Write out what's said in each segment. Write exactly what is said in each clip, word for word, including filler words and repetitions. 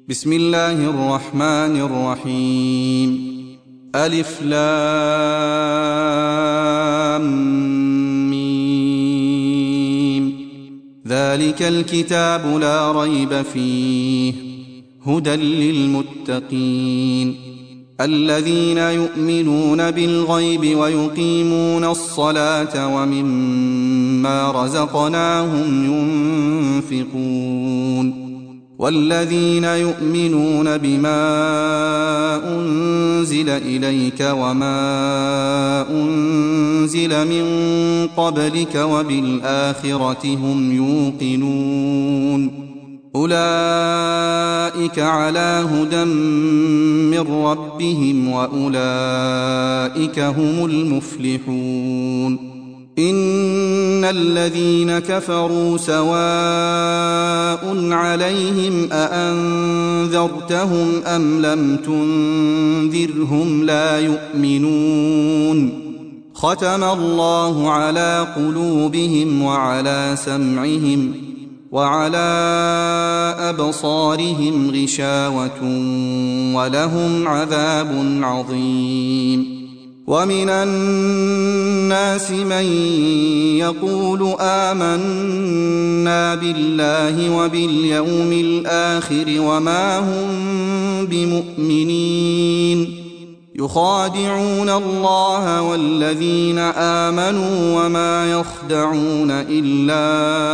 بسم الله الرحمن الرحيم. ألف لام ميم. ذلك الكتاب لا ريب فيه هدى للمتقين الذين يؤمنون بالغيب ويقيمون الصلاة ومما رزقناهم ينفقون والذين يؤمنون بما أنزل إليك وما أنزل من قبلك وبالآخرة هم يوقنون أولئك على هدى من ربهم وأولئك هم المفلحون. إن الذين كفروا سواء عليهم أأنذرتهم أم لم تنذرهم لا يؤمنون. ختم الله على قلوبهم وعلى سمعهم وعلى أبصارهم غشاوة ولهم عذاب عظيم. ومن الناس من يقول آمنا بالله وباليوم الآخر وما هم بمؤمنين يخادعون الله والذين آمنوا وما يخدعون إلا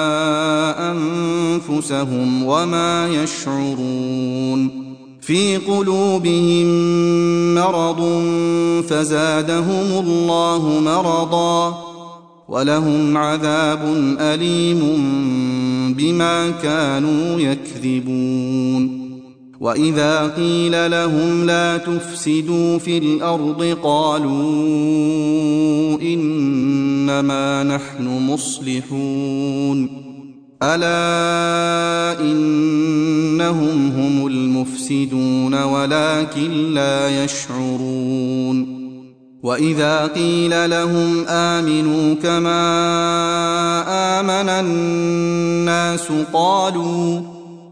أنفسهم وما يشعرون. في قلوبهم مرض فزادهم الله مرضا ولهم عذاب أليم بما كانوا يكذبون. وإذا قيل لهم لا تفسدوا في الأرض قالوا إنما نحن مصلحون ألا إنهم هم المفسدون ولكن لا يشعرون. وإذا قيل لهم آمنوا كما آمن الناس قالوا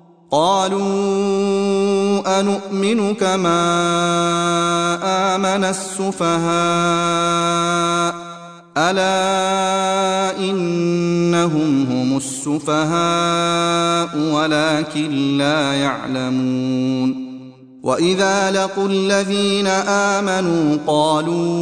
قالوا أنؤمن كما آمن السفهاء ألا إنهم هم السفهاء ولكن لا يعلمون. وإذا لقوا الذين آمنوا قالوا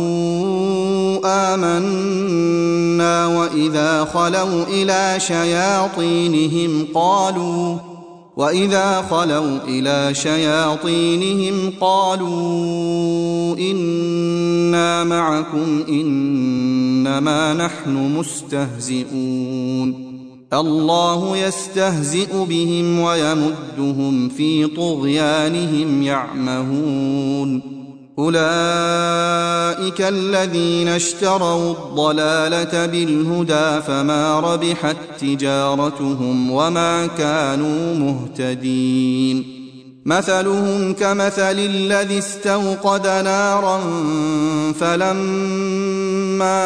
آمنا وإذا خلوا إلى شياطينهم قالوا وإذا خلوا إلى شياطينهم قالوا إنا معكم إنما نحن مستهزئون. الله يستهزئ بهم ويمدهم في طغيانهم يعمهون. أولئك الذين اشتروا الضلالة بالهدى فما ربحت تجارتهم وما كانوا مهتدين. مثلهم كمثل الذي استوقد نارا فلما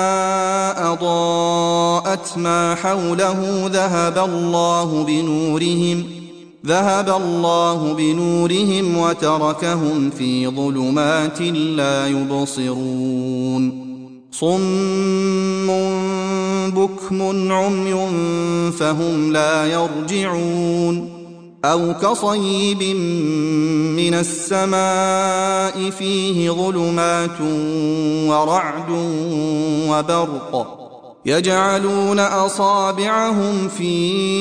أضاءت ما حوله ذهب الله بنورهم ذهب الله بنورهم وتركهم في ظلمات لا يبصرون. صم بكم عمي فهم لا يرجعون. أو كصيب من السماء فيه ظلمات ورعد وبرق يجعلون أصابعهم في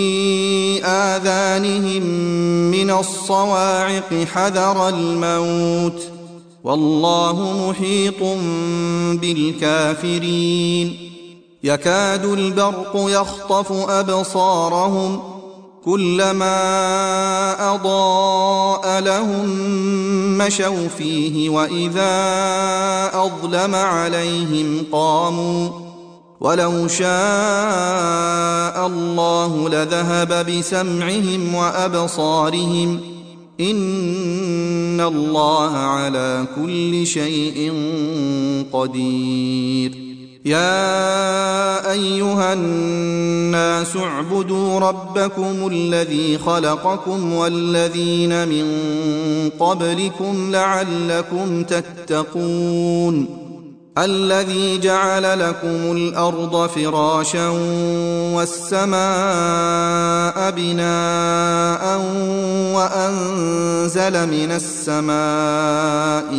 آذانهم من الصواعق حذر الموت والله محيط بالكافرين. يكاد البرق يخطف أبصارهم كلما أضاء لهم مشوا فيه وإذا أظلم عليهم قاموا ولو شاء الله لذهب بسمعهم وأبصارهم إن الله على كل شيء قدير. يا أيها الناس اعبدوا ربكم الذي خلقكم والذين من قبلكم لعلكم تتقون الذي جعل لكم الأرض فراشا والسماء بناء وأنزل من السماء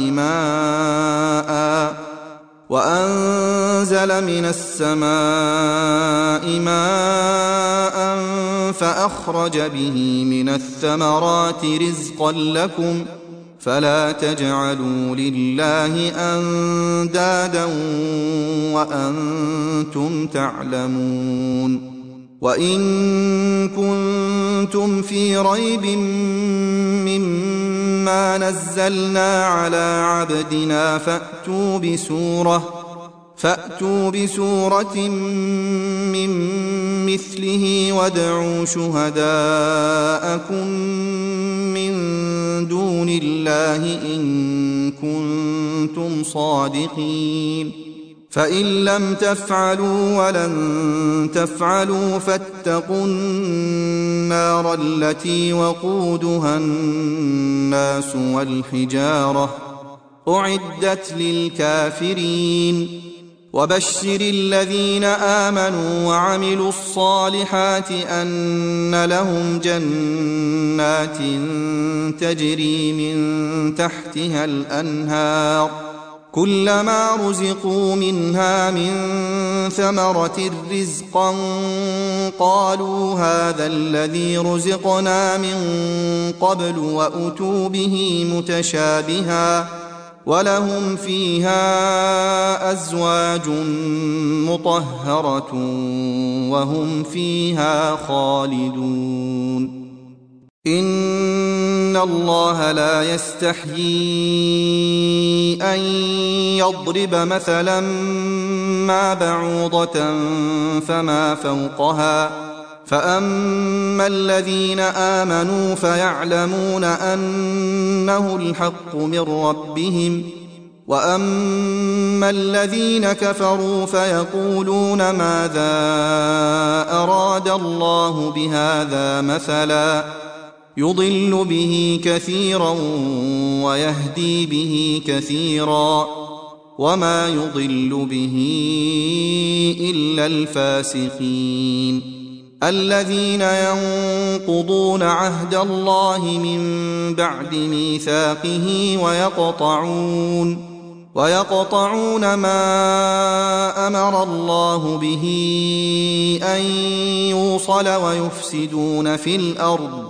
ماء وأنزل من السماء ماء فأخرج به من الثمرات رزقا لكم فلا تجعلوا لله أندادا وأنتم تعلمون وإن كنتم في ريب مما نزلنا على عبدنا فأتوا بسورة فأتوا بسورة من مثله وادعوا شهداءكم من دون الله إن كنتم صادقين فإن لم تفعلوا ولن تفعلوا فاتقوا النار التي وقودها الناس والحجارة أعدت للكافرين وبشر الذين آمنوا وعملوا الصالحات أن لهم جنات تجري من تحتها الأنهار كلما رزقوا منها من ثمرة رزقا قالوا هذا الذي رزقنا من قبل وأتوا به متشابها ولهم فيها أزواج مطهرة وهم فيها خالدون إن الله لا يستحيي أن يضرب مثلا ما بعوضة فما فوقها فأما الذين آمنوا فيعلمون أنه الحق من ربهم وأما الذين كفروا فيقولون ماذا أراد الله بهذا مثلا يضل به كثيرا ويهدي به كثيرا وما يضل به إلا الفاسقين الذين ينقضون عهد الله من بعد ميثاقه ويقطعون ويقطعون ما أمر الله به أن يوصل ويفسدون في الأرض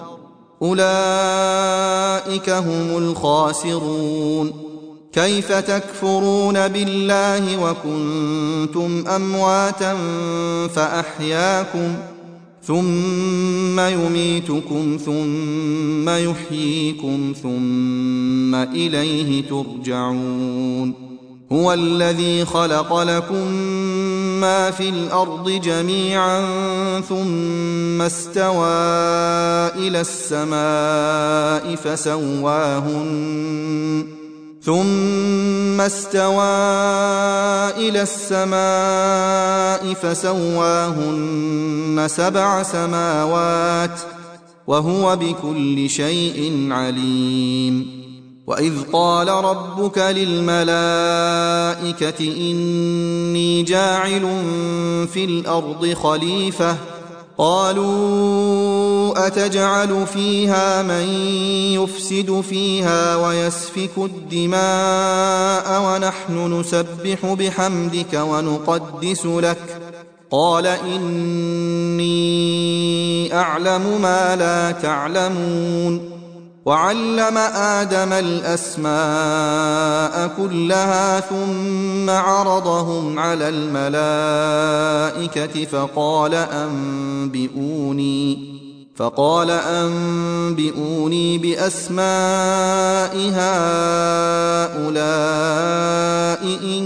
أولئك هم الخاسرون كيف تكفرون بالله وكنتم أمواتا فأحياكم ثم يميتكم ثم يحييكم ثم إليه ترجعون هو الذي خلق لكم ما في الأرض جميعا ثم استوى إلى السماء فسواهن ثم استوى إلى السماء فسواهن سبع سماوات وهو بكل شيء عليم وإذ قال ربك للملائكة إني جاعل في الأرض خليفة قالوا أتجعل فيها من يفسد فيها ويسفك الدماء ونحن نسبح بحمدك ونقدس لك قال إني أعلم ما لا تعلمون وعلم آدم الأسماء كلها ثم عرضهم على الملائكة فقال أنبئوني فقال أنبئوني بأسماء هؤلاء إن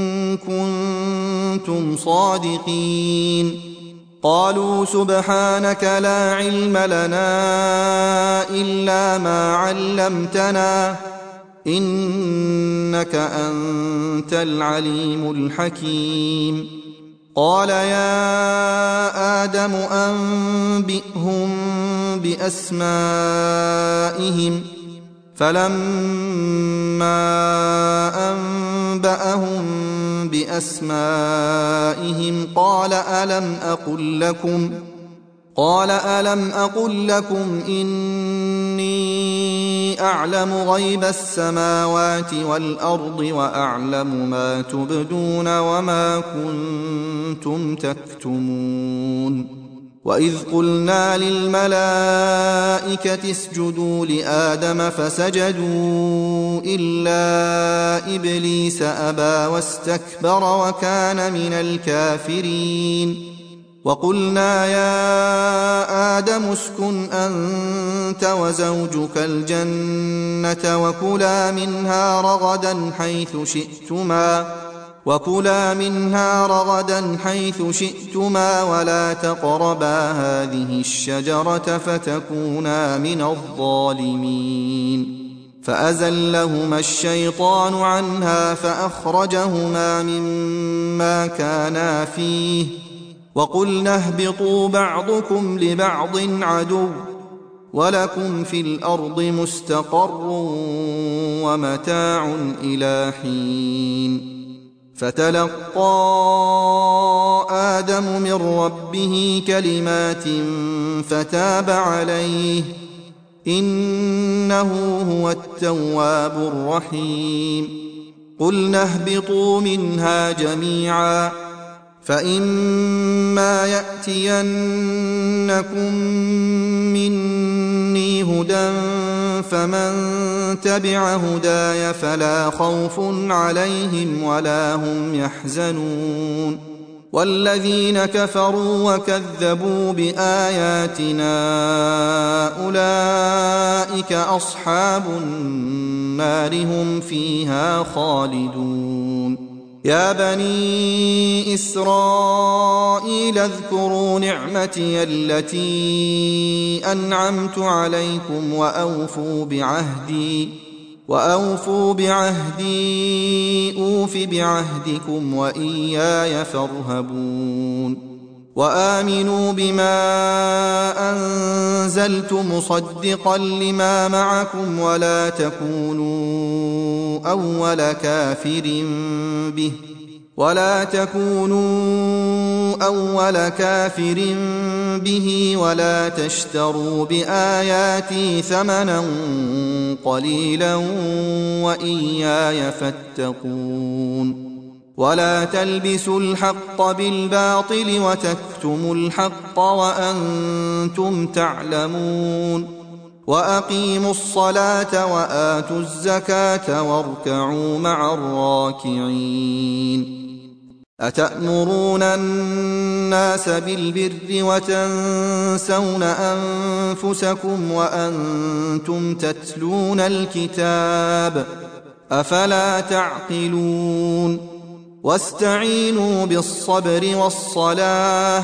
كنتم صادقين قالوا سبحانك لا علم لنا إلا ما علمتنا إنك أنت العليم الحكيم. قال يا آدم أنبئهم بأسمائهم فلما أنبأهم بأسمائهم قال ألم أقل لكم قال ألم أقل لكم إني أعلم غيب السماوات والأرض وأعلم ما تبدون وما كنتم تكتمون. وإذ قلنا للملائكة اسجدوا لآدم فسجدوا إلا إبليس أبى واستكبر وكان من الكافرين. وقلنا يا آدم اسكن أنت وزوجك الجنة وكلا منها رغدا حيث شئتما وكلا منها رغدا حيث شئتما ولا تقربا هذه الشجرة فتكونا من الظالمين. فأزلهما الشيطان عنها فأخرجهما مما كانا فيه وقلنا اهبطوا بعضكم لبعض عدو ولكم في الأرض مستقر ومتاع إلى حين. فتلقى آدم من ربه كلمات فتاب عليه إنه هو التواب الرحيم. قلنا اهبطوا منها جميعا فإما يأتينكم مني هدى فمن تبع هداي فلا خوف عليهم ولا هم يحزنون. والذين كفروا وكذبوا بآياتنا أولئك أصحاب النار هم فيها خالدون. يا بني إسرائيل اذكروا نعمتي التي أنعمت عليكم وأوفوا بعهدي وأوفوا بعهدي أوف بعهدكم وإياي فارهبون. وآمنوا بما أنزلت مصدقا لما معكم ولا تكونوا أول كافر به ولا تكونوا أول كافر به ولا تشتروا بآياتي ثمنا قليلا وإياي فاتقون. ولا تلبسوا الحق بالباطل وتكتموا الحق وأنتم تعلمون. وأقيموا الصلاة وآتوا الزكاة واركعوا مع الراكعين. أتأمرون الناس بالبر وتنسون أنفسكم وأنتم تتلون الكتاب أفلا تعقلون. واستعينوا بالصبر والصلاة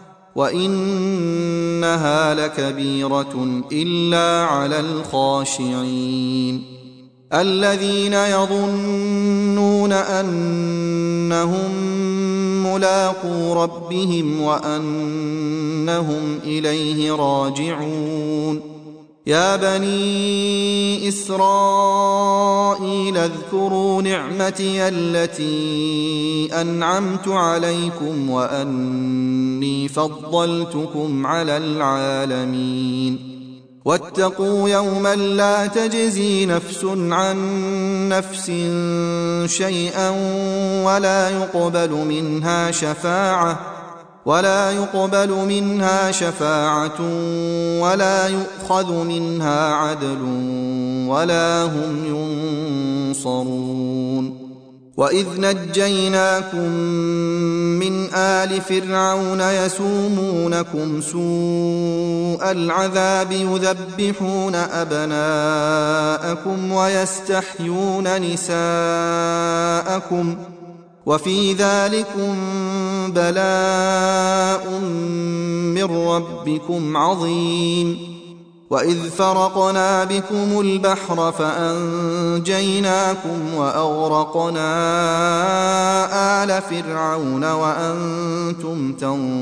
وإنها لكبيرة إلا على الخاشعين الذين يظنون أنهم ملاقو ربهم وأنهم إليه راجعون. يا بني إسرائيل اذكروا نعمتي التي أنعمت عليكم وأني فضلتكم على العالمين. واتقوا يوما لا تجزي نفس عن نفس شيئا ولا يقبل منها شفاعة ولا يقبل منها شفاعة ولا يؤخذ منها عدل ولا هم ينصرون. وإذ نجيناكم من آل فرعون يسومونكم سوء العذاب يذبحون أبناءكم ويستحيون نساءكم وفي ذلكم بلاء من ربكم عظيم. وإذ فرقنا بكم البحر فأنجيناكم وأغرقنا آل فرعون وأنتم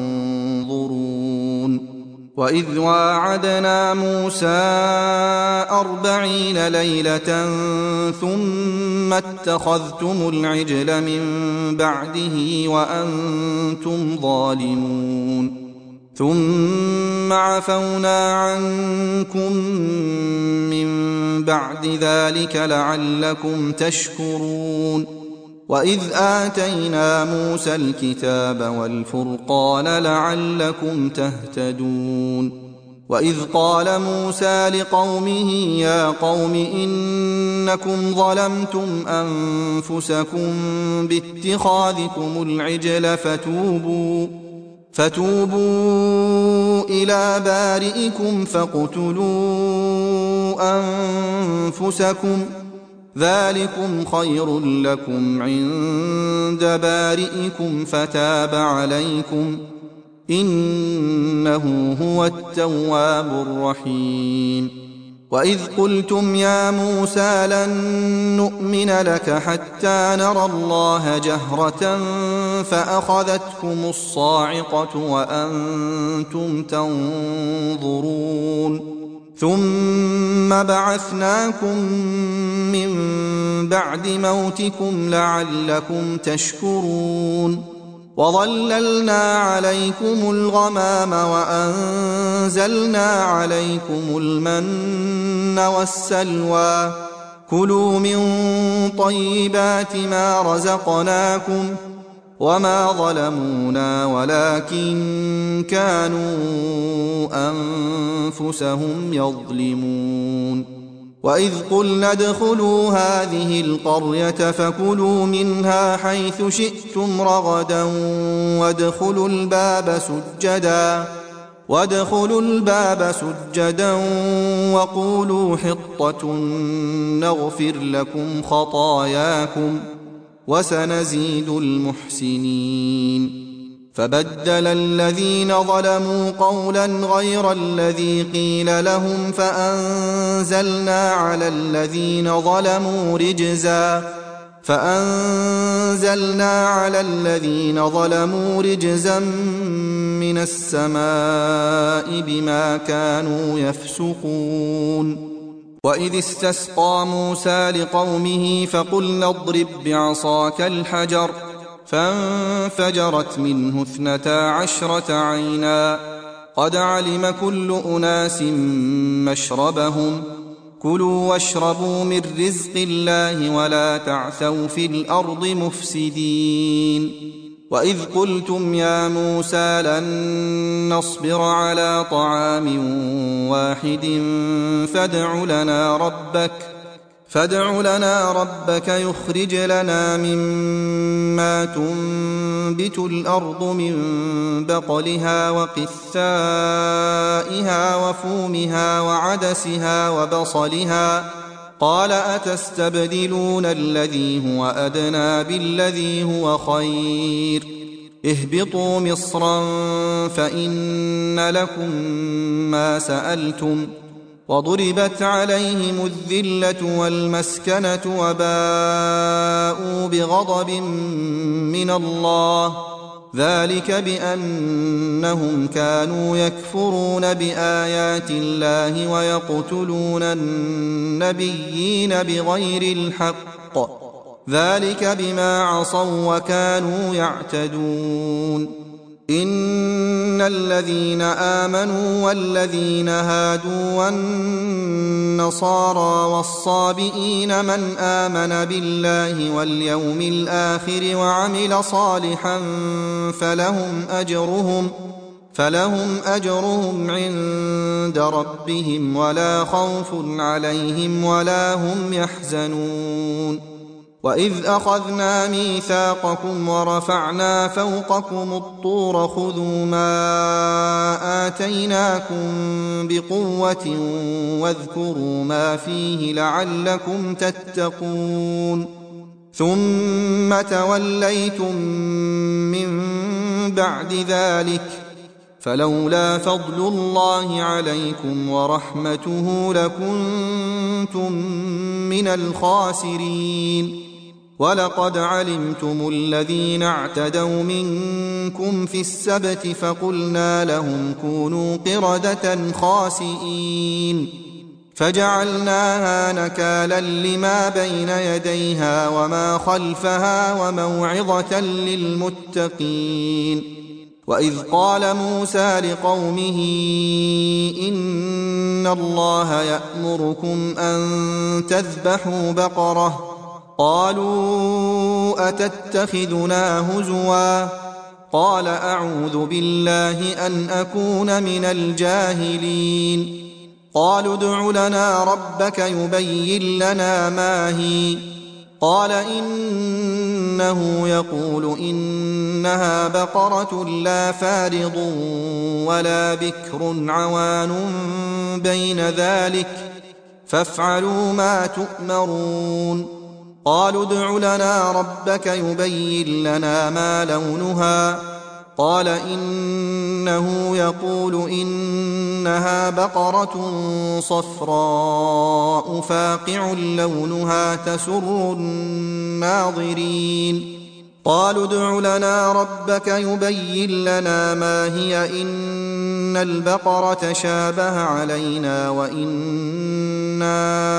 تنظرون وإذ واعدنا موسى أربعين ليلة ثم اتخذتم العجل من بعده وأنتم ظالمون ثم عفونا عنكم من بعد ذلك لعلكم تشكرون وإذ آتينا موسى الكتاب والفرقان لعلكم تهتدون وإذ قال موسى لقومه يا قوم إنكم ظلمتم أنفسكم باتخاذكم العجل فتوبوا فتوبوا إلى بارئكم فاقتلوا أنفسكم ذلكم خير لكم عند بارئكم فتاب عليكم إنه هو التواب الرحيم وإذ قلتم يا موسى لن نؤمن لك حتى نرى الله جهرة فأخذتكم الصاعقة وأنتم تنظرون ثم بعثناكم من بعد موتكم لعلكم تشكرون وظللنا عليكم الغمام وأنزلنا عليكم المن والسلوى كلوا من طيبات ما رزقناكم وما ظلمونا ولكن كانوا أنفسهم يظلمون وإذ قلنا ادخلوا هذه القرية فكلوا منها حيث شئتم رغدا وادخلوا الباب سجدا وادخلوا الباب سجدا وقولوا حطة نغفر لكم خطاياكم وسنزيد المحسنين فبدل الذين ظلموا قولا غير الذي قيل لهم فأنزلنا على الذين ظلموا رجزا فأنزلنا على الذين ظلموا رجزا من السماء بما كانوا يفسقون وإذ استسقى موسى لقومه فقلنا اضرب بعصاك الحجر فانفجرت منه اثنتا عشرة عينا قد علم كل أناس مشربهم كلوا واشربوا من رزق الله ولا تعثوا في الأرض مفسدين وإذ قلتم يا موسى لن نصبر على طعام واحد فادع لنا ربك فادع لنا ربك يخرج لنا مما تنبت الأرض من بقلها وقثائها وفومها وعدسها وبصلها قال أتستبدلون الذي هو أدنى بالذي هو خير اهبطوا مصرا فإن لكم ما سألتم وضربت عليهم الذلة والمسكنة وباءوا بغضب من الله ذلك بأنهم كانوا يكفرون بآيات الله ويقتلون النبيين بغير الحق ذلك بما عصوا وكانوا يعتدون إن الذين آمنوا والذين هادوا والنصارى والصابئين من آمن بالله واليوم الآخر وعمل صالحا فلهم أجرهم فلهم أجرهم عند ربهم ولا خوف عليهم ولا هم يحزنون وإذ أخذنا ميثاقكم ورفعنا فوقكم الطور خذوا ما آتيناكم بقوة واذكروا ما فيه لعلكم تتقون ثم توليتم من بعد ذلك فلولا فضل الله عليكم ورحمته لكنتم من الخاسرين. ولقد علمتم الذين اعتدوا منكم في السبت فقلنا لهم كونوا قردة خاسئين فجعلناها نكالا لما بين يديها وما خلفها وموعظة للمتقين. وإذ قال موسى لقومه إن الله يأمركم أن تذبحوا بقرة قالوا أتتخذنا هزوا قال أعوذ بالله أن أكون من الجاهلين. قالوا ادع لنا ربك يبين لنا ما هي قال إنه يقول إنها بقرة لا فارض ولا بكر عوان بين ذلك فافعلوا ما تؤمرون. قالوا ادع لنا ربك يبين لنا ما لونها قال إنه يقول إنها بقرة صفراء فاقع لونها تسر الناظرين. قالوا ادع لنا ربك يبين لنا ما هي إن البقرة شابه علينا وإنا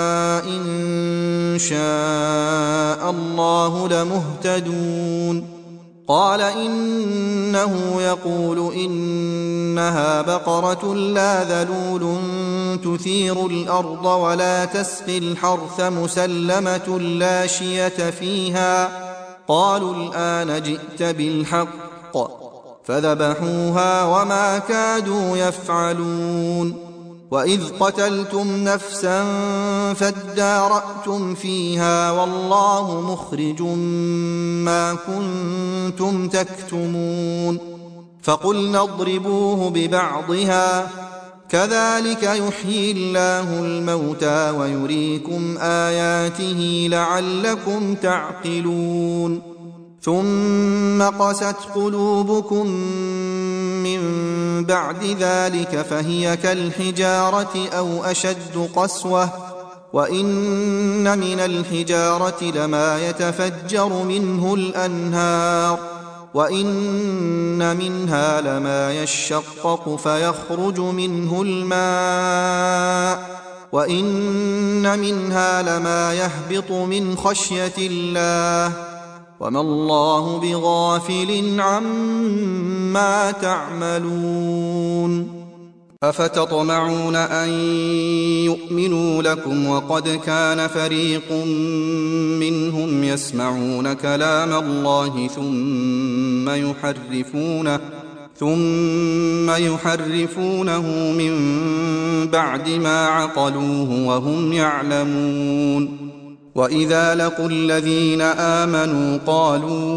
إن شاء الله لمهتدون. قال إنه يقول إنها بقرة لا ذلول تثير الأرض ولا تسقي الحرث مسلمة لا شية فيها قالوا الآن جئت بالحق فذبحوها وما كادوا يفعلون. وإذ قتلتم نفسا فادارأتم فيها والله مخرج ما كنتم تكتمون. فقلنا اضربوه ببعضها كذلك يحيي الله الموتى ويريكم آياته لعلكم تعقلون. ثم قست قلوبكم من بعد ذلك فهي كالحجارة أو أشد قسوة وإن من الحجارة لما يتفجر منه الأنهار وإن منها لما يشقق فيخرج منه الماء وإن منها لما يهبط من خشية الله وما الله بغافل عما تعملون. أفتطمعون أن يؤمنوا لكم وقد كان فريق منهم يسمعون كلام الله ثم يحرفونه ثم يحرفونه من بعد ما عقلوه وهم يعلمون. وإذا لقوا الذين آمنوا قالوا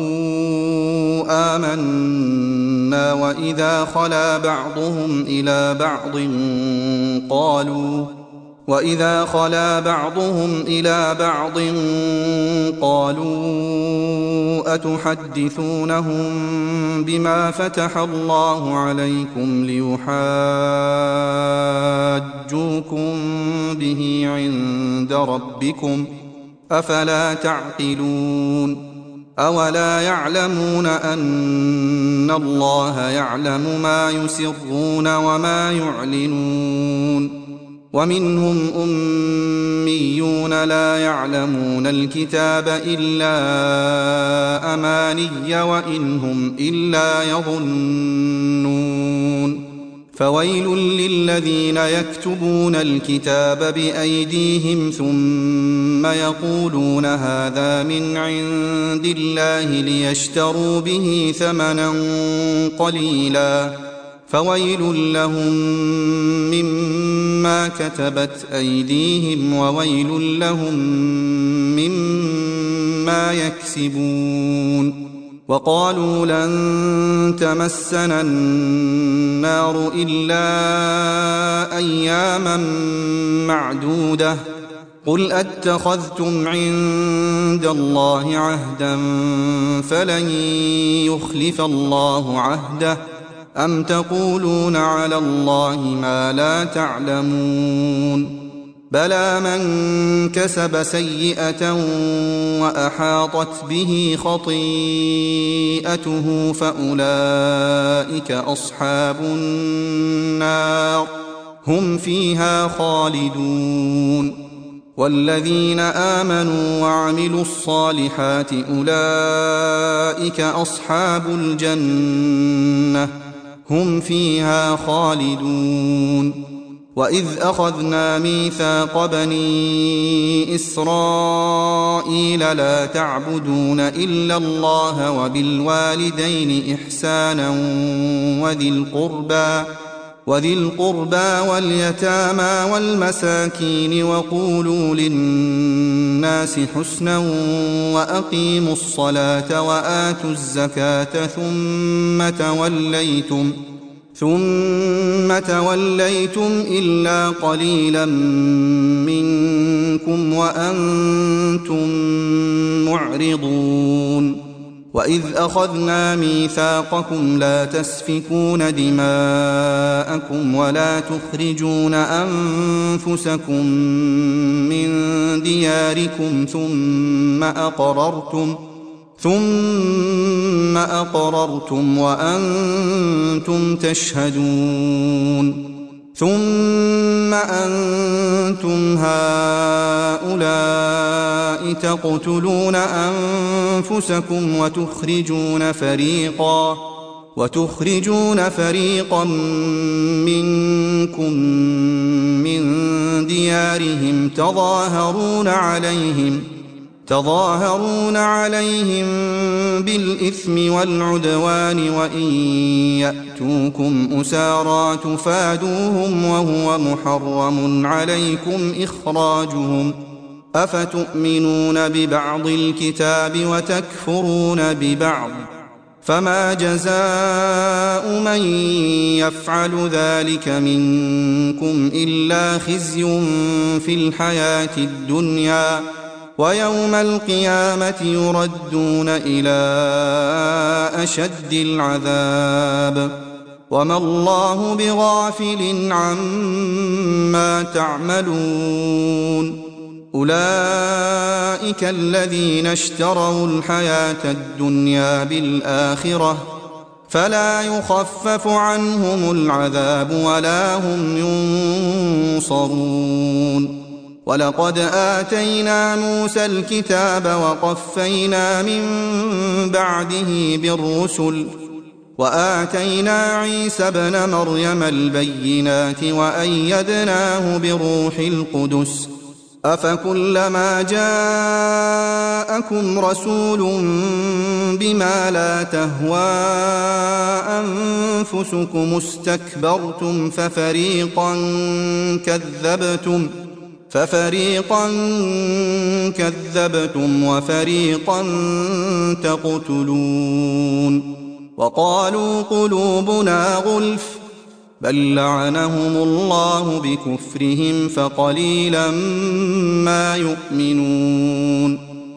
آمنا وإذا خلا بعضهم إلى بعض قالوا وإذا خلا بعضهم إلى بعض قالوا أتحدثونهم بما فتح الله عليكم ليحاجوكم به عند ربكم أفلا تعقلون. أولا يعلمون أن الله يعلم ما يسرون وما يعلنون. ومنهم أميون لا يعلمون الكتاب إلا أماني وإن هم إلا يظنون. فويل للذين يكتبون الكتاب بأيديهم ثم يقولون هذا من عند الله ليشتروا به ثمنا قليلا فويل لهم مما كتبت أيديهم وويل لهم مما يكسبون. وقالوا لن تمسنا النار إلا أياما معدودة قل أتخذتم عند الله عهدا فلن يخلف الله عهده أم تقولون على الله ما لا تعلمون بلى من كسب سيئة وأحاطت به خطيئته فأولئك أصحاب النار هم فيها خالدون والذين آمنوا وعملوا الصالحات أولئك أصحاب الجنة هم فيها خالدون وإذ أخذنا ميثاق بني إسرائيل لا تعبدون إلا الله وبالوالدين إحسانا وذي القربى وذي القربى واليتامى والمساكين وقولوا للناس حسنا وأقيموا الصلاة وآتوا الزكاة ثم توليتم ثم توليتم إلا قليلا منكم وأنتم معرضون وإذ أخذنا ميثاقكم لا تسفكون دماءكم ولا تخرجون أنفسكم من دياركم ثم أقررتم ثم أقررتم وأنتم تشهدون ثم أنتم هؤلاء تقتلون أنفسكم وتخرجون فريقا وتخرجون فريقا منكم من ديارهم تظاهرون عليهم تظاهرون عليهم بالإثم والعدوان وإن يأتوكم أسارى تفادوهم وهو محرم عليكم إخراجهم أفتؤمنون ببعض الكتاب وتكفرون ببعض فما جزاء من يفعل ذلك منكم إلا خزي في الحياة الدنيا ويوم القيامة يردون إلى أشد العذاب وما الله بغافل عما تعملون أولئك الذين اشتروا الحياة الدنيا بالآخرة فلا يخفف عنهم العذاب ولا هم ينصرون ولقد آتينا موسى الكتاب وقفينا من بعده بالرسل وآتينا عيسى ابن مريم البينات وأيدناه بروح القدس أفكلما جاءكم رسول بما لا تهوى أنفسكم استكبرتم ففريقا كذبتم ففريقا كذبتم وفريقا تقتلون وقالوا قلوبنا غلف بل لعنهم الله بكفرهم فقليلا ما يؤمنون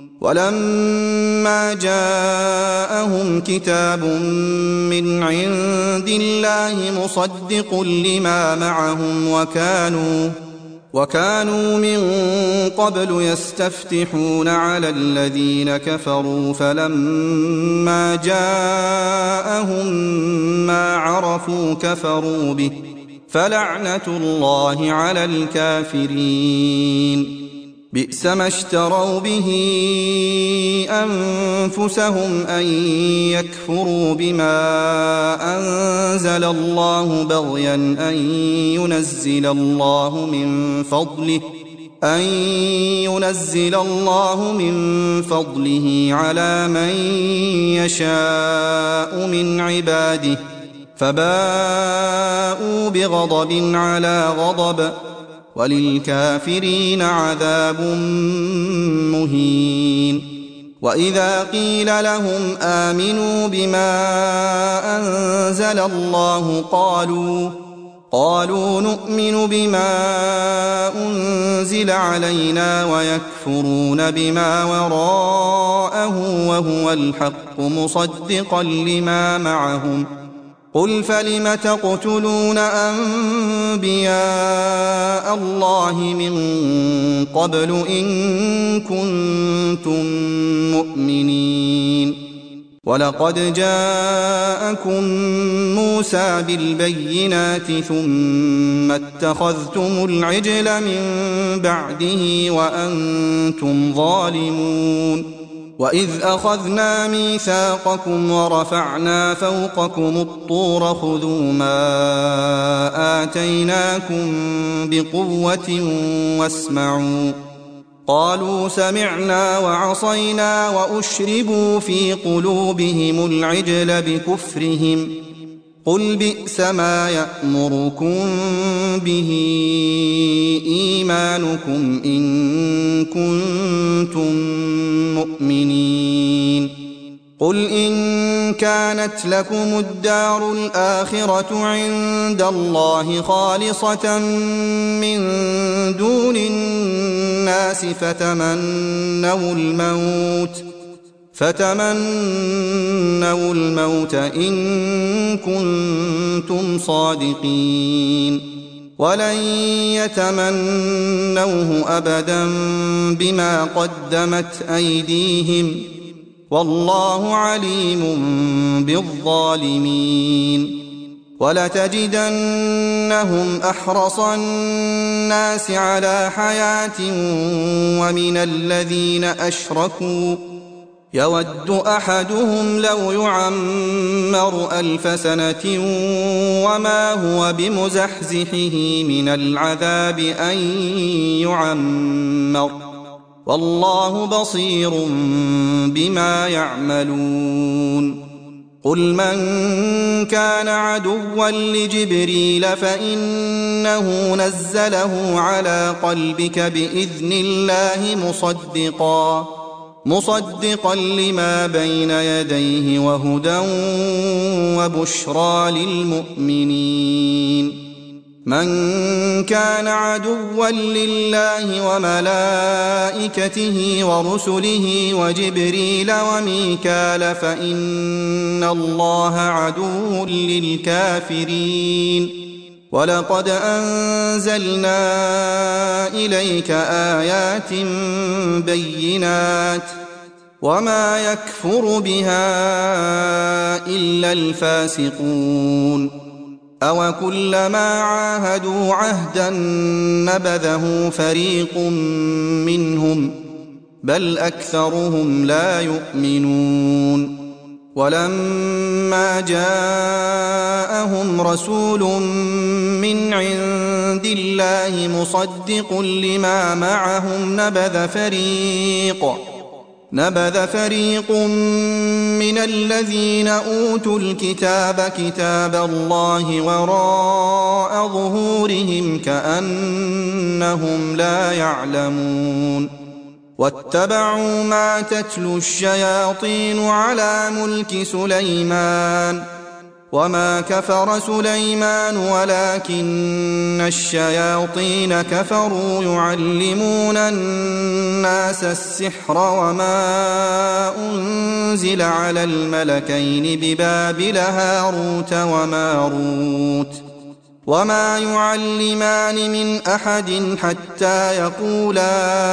ولما جاءهم كتاب من عند الله مصدق لما معهم وكانوا وكانوا من قبل يستفتحون على الذين كفروا فلما جاءهم ما عرفوا كفروا به فلعنة الله على الكافرين بئس ما اشتروا به أنفسهم أن يكفروا بما أنزل الله بغيا أن ينزل الله من فضله أن ينزل الله من فضله على من يشاء من عباده فباءوا بغضب على غضب وللكافرين عذاب مهين وإذا قيل لهم آمنوا بما أنزل الله قالوا قالوا نؤمن بما أنزل علينا ويكفرون بما وراءه وهو الحق مصدقا لما معهم قل فلم تقتلون أنبياء الله من قبل إن كنتم مؤمنين ولقد جاءكم موسى بالبينات ثم اتخذتم العجل من بعده وأنتم ظالمون وإذ أخذنا ميثاقكم ورفعنا فوقكم الطور خذوا ما آتيناكم بقوة واسمعوا قالوا سمعنا وعصينا وأشربوا في قلوبهم العجل بكفرهم قل بئس ما يأمركم به إيمانكم إن كنتم مؤمنين قل إن كانت لكم الدار الآخرة عند الله خالصة من دون الناس فتمنوا الموت فتمنوا الموت إن كنتم صادقين ولن يتمنوه أبدا بما قدمت أيديهم والله عليم بالظالمين ولتجدنهم أحرص الناس على حياة ومن الذين أشركوا يود أحدهم لو يعمر ألف سنة وما هو بمزحزحه من العذاب أن يعمر والله بصير بما يعملون قل من كان عدوا لجبريل فإنه نزله على قلبك بإذن الله مصدقا مصدقا لما بين يديه وهدى وبشرى للمؤمنين من كان عدوا لله وملائكته ورسله وجبريل وميكال فإن الله عدو للكافرين ولقد أنزلنا إليك آيات بينات وما يكفر بها إلا الفاسقون أو كلما عاهدوا عهدا نبذه فريق منهم بل أكثرهم لا يؤمنون ولما جاءهم رسول من عند الله مصدق لما معهم نبذ فريق نبذ فريق من الذين أوتوا الكتاب كتاب الله وراء ظهورهم كأنهم لا يعلمون واتبعوا ما تتلو الشياطين على ملك سليمان وما كفر سليمان ولكن الشياطين كفروا يعلمون الناس السحر وما أنزل على الملكين ببابل هاروت وماروت وما يعلمان من أحد حتى يقولا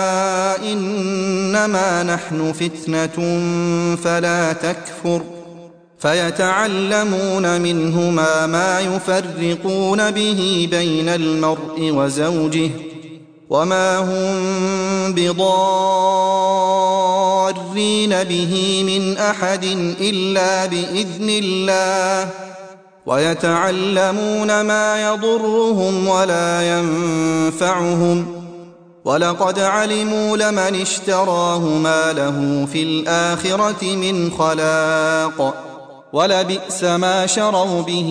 إنما نحن فتنة فلا تكفر فيتعلمون منهما ما يفرقون به بين المرء وزوجه وما هم بضارين به من أحد إلا بإذن الله ويتعلمون ما يضرهم ولا ينفعهم ولقد علموا لمن اشتراه ما له في الآخرة من خلاق ولبئس ما شروا به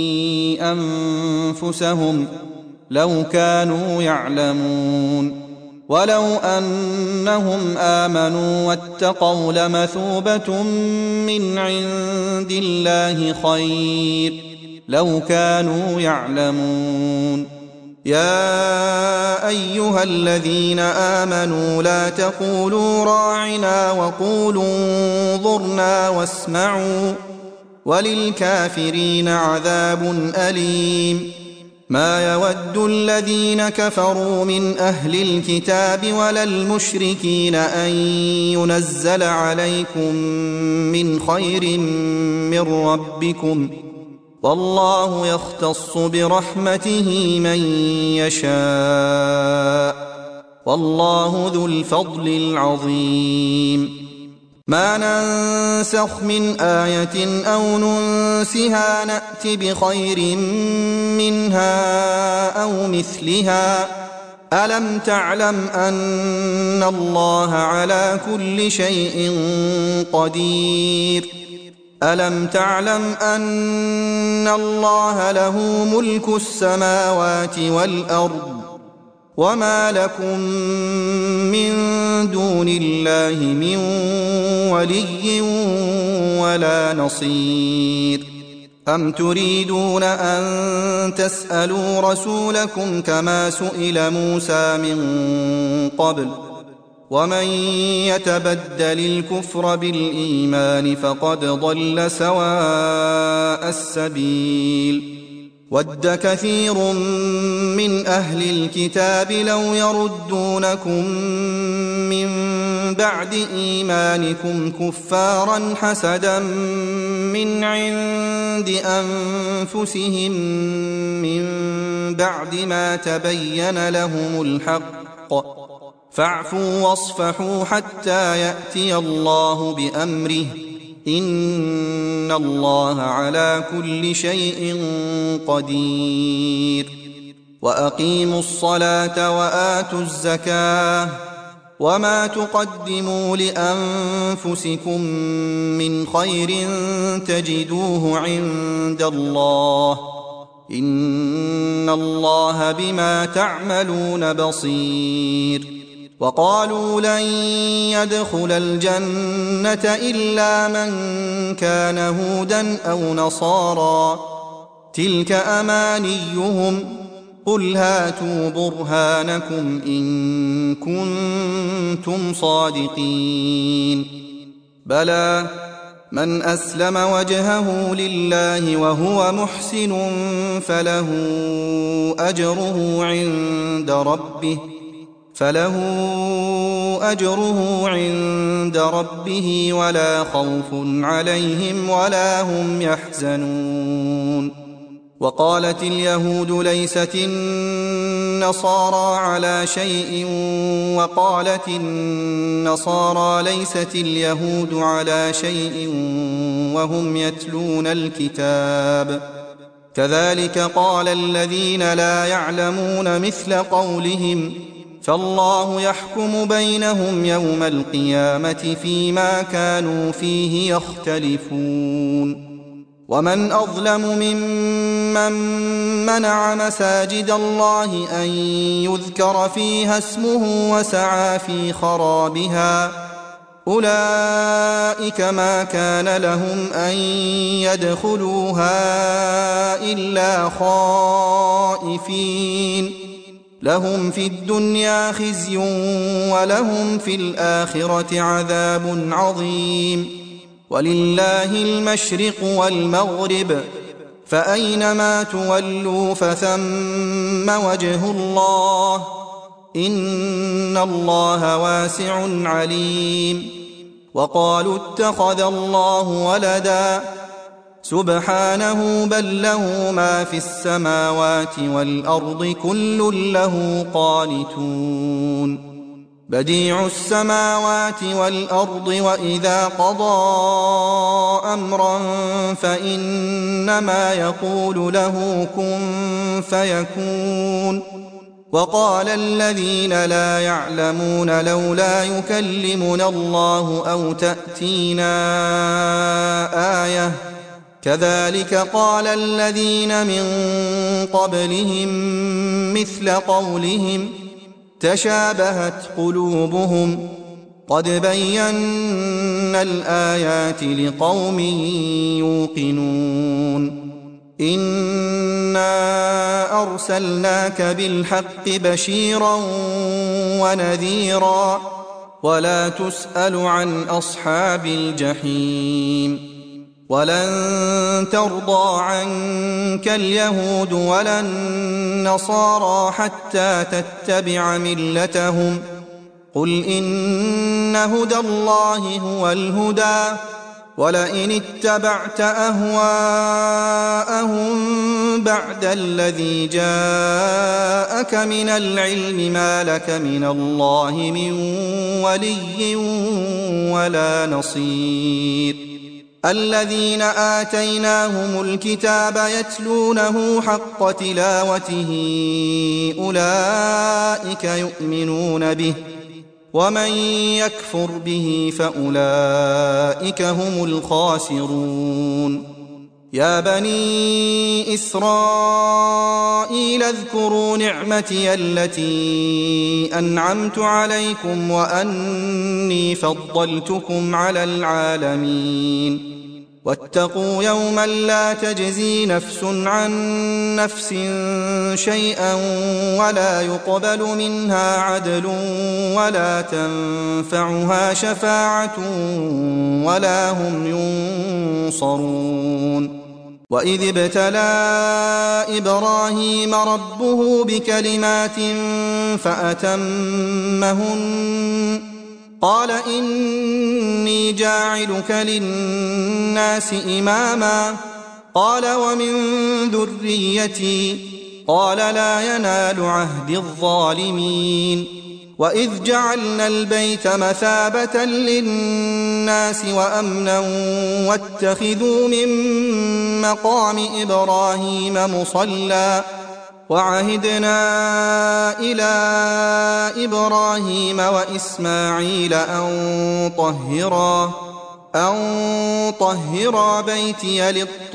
أنفسهم لو كانوا يعلمون ولو أنهم آمنوا واتقوا لمثوبة من عند الله خير لو كانوا يعلمون يا أيها الذين آمنوا لا تقولوا راعنا وقولوا انظرنا واسمعوا وللكافرين عذاب أليم. ما يود الذين كفروا من أهل الكتاب ولا المشركين أن ينزل عليكم من خير من ربكم، والله يختص برحمته من يشاء، والله ذو الفضل العظيم. ما ننسخ من آية أو ننسها نأت بخير منها أو مثلها. ألم تعلم أن الله على كل شيء قدير؟ ألم تعلم أن الله له ملك السماوات والأرض، وما لكم من دون الله من ولي ولا نصير. أم تريدون أن تسألوا رسولكم كما سئل موسى من قبل؟ ومن يتبدل الكفر بالإيمان فقد ضل سواء السبيل. ود كثير من أهل الكتاب لو يردونكم من بعد إيمانكم كفارا حسدا من عند أنفسهم من بعد ما تبين لهم الحق، فاعفوا واصفحوا حتى يأتي الله بأمره، إن الله على كل شيء قدير. وأقيموا الصلاة وآتوا الزكاة، وما تقدموا لأنفسكم من خير تجدوه عند الله، إن الله بما تعملون بصير. وقالوا لن يدخل الجنة إلا من كان هودا أو نصارى، تلك أمانيهم، قل هاتوا برهانكم إن كنتم صادقين. بلى من أسلم وجهه لله وهو محسن فله أجره عند ربه فله أجره عند ربه ولا خوف عليهم ولا هم يحزنون. وقالت اليهود ليست النصارى على شيء، وقالت النصارى ليست اليهود على شيء وهم يتلون الكتاب، كذلك قال الذين لا يعلمون مثل قولهم، فالله يحكم بينهم يوم القيامة فيما كانوا فيه يختلفون. ومن أظلم ممن منع مساجد الله أن يذكر فيها اسمه وسعى في خرابها، أولئك ما كان لهم أن يدخلوها إلا خائفين، لهم في الدنيا خزي ولهم في الآخرة عذاب عظيم. ولله المشرق والمغرب، فأينما تولوا فثم وجه الله، إن الله واسع عليم. وقالوا اتخذ الله ولدا، سبحانه بل له ما في السماوات والأرض كل له قانتون. بديع السماوات والأرض، وإذا قضى أمرا فإنما يقول له كن فيكون. وقال الذين لا يعلمون لولا يكلمنا الله أو تأتينا آية، كذلك قال الذين من قبلهم مثل قولهم، تشابهت قلوبهم، قد بينا الآيات لقوم يوقنون. إنا أرسلناك بالحق بشيرا ونذيرا، ولا تسأل عن أصحاب الجحيم. ولن ترضى عنك اليهود ولا النصارى حتى تتبع ملتهم قل إن هدى الله هو الهدى ولئن اتبعت أهواءهم بعد الذي جاءك من العلم ما لك من الله من ولي ولا نصير الذين آتيناهم الكتاب يتلونه حق تلاوته أولئك يؤمنون به ومن يكفر به فأولئك هم الخاسرون يا بني إسرائيل اذكروا نعمتي التي أنعمت عليكم وأني فضلتكم على العالمين واتقوا يوما لا تجزي نفس عن نفس شيئا ولا يقبل منها عدل ولا تنفعها شفاعة ولا هم ينصرون وإذ ابتلى إبراهيم ربه بكلمات فأتمهن قال إني جاعلك للناس إماما قال ومن ذريتي قال لا ينال عهد الظالمين وإذ جعلنا البيت مثابة للناس وأمنا واتخذوا من مقام إبراهيم مصلى وعهدنا إلى إبراهيم وإسماعيل أن طهرا أن طهرا بيتي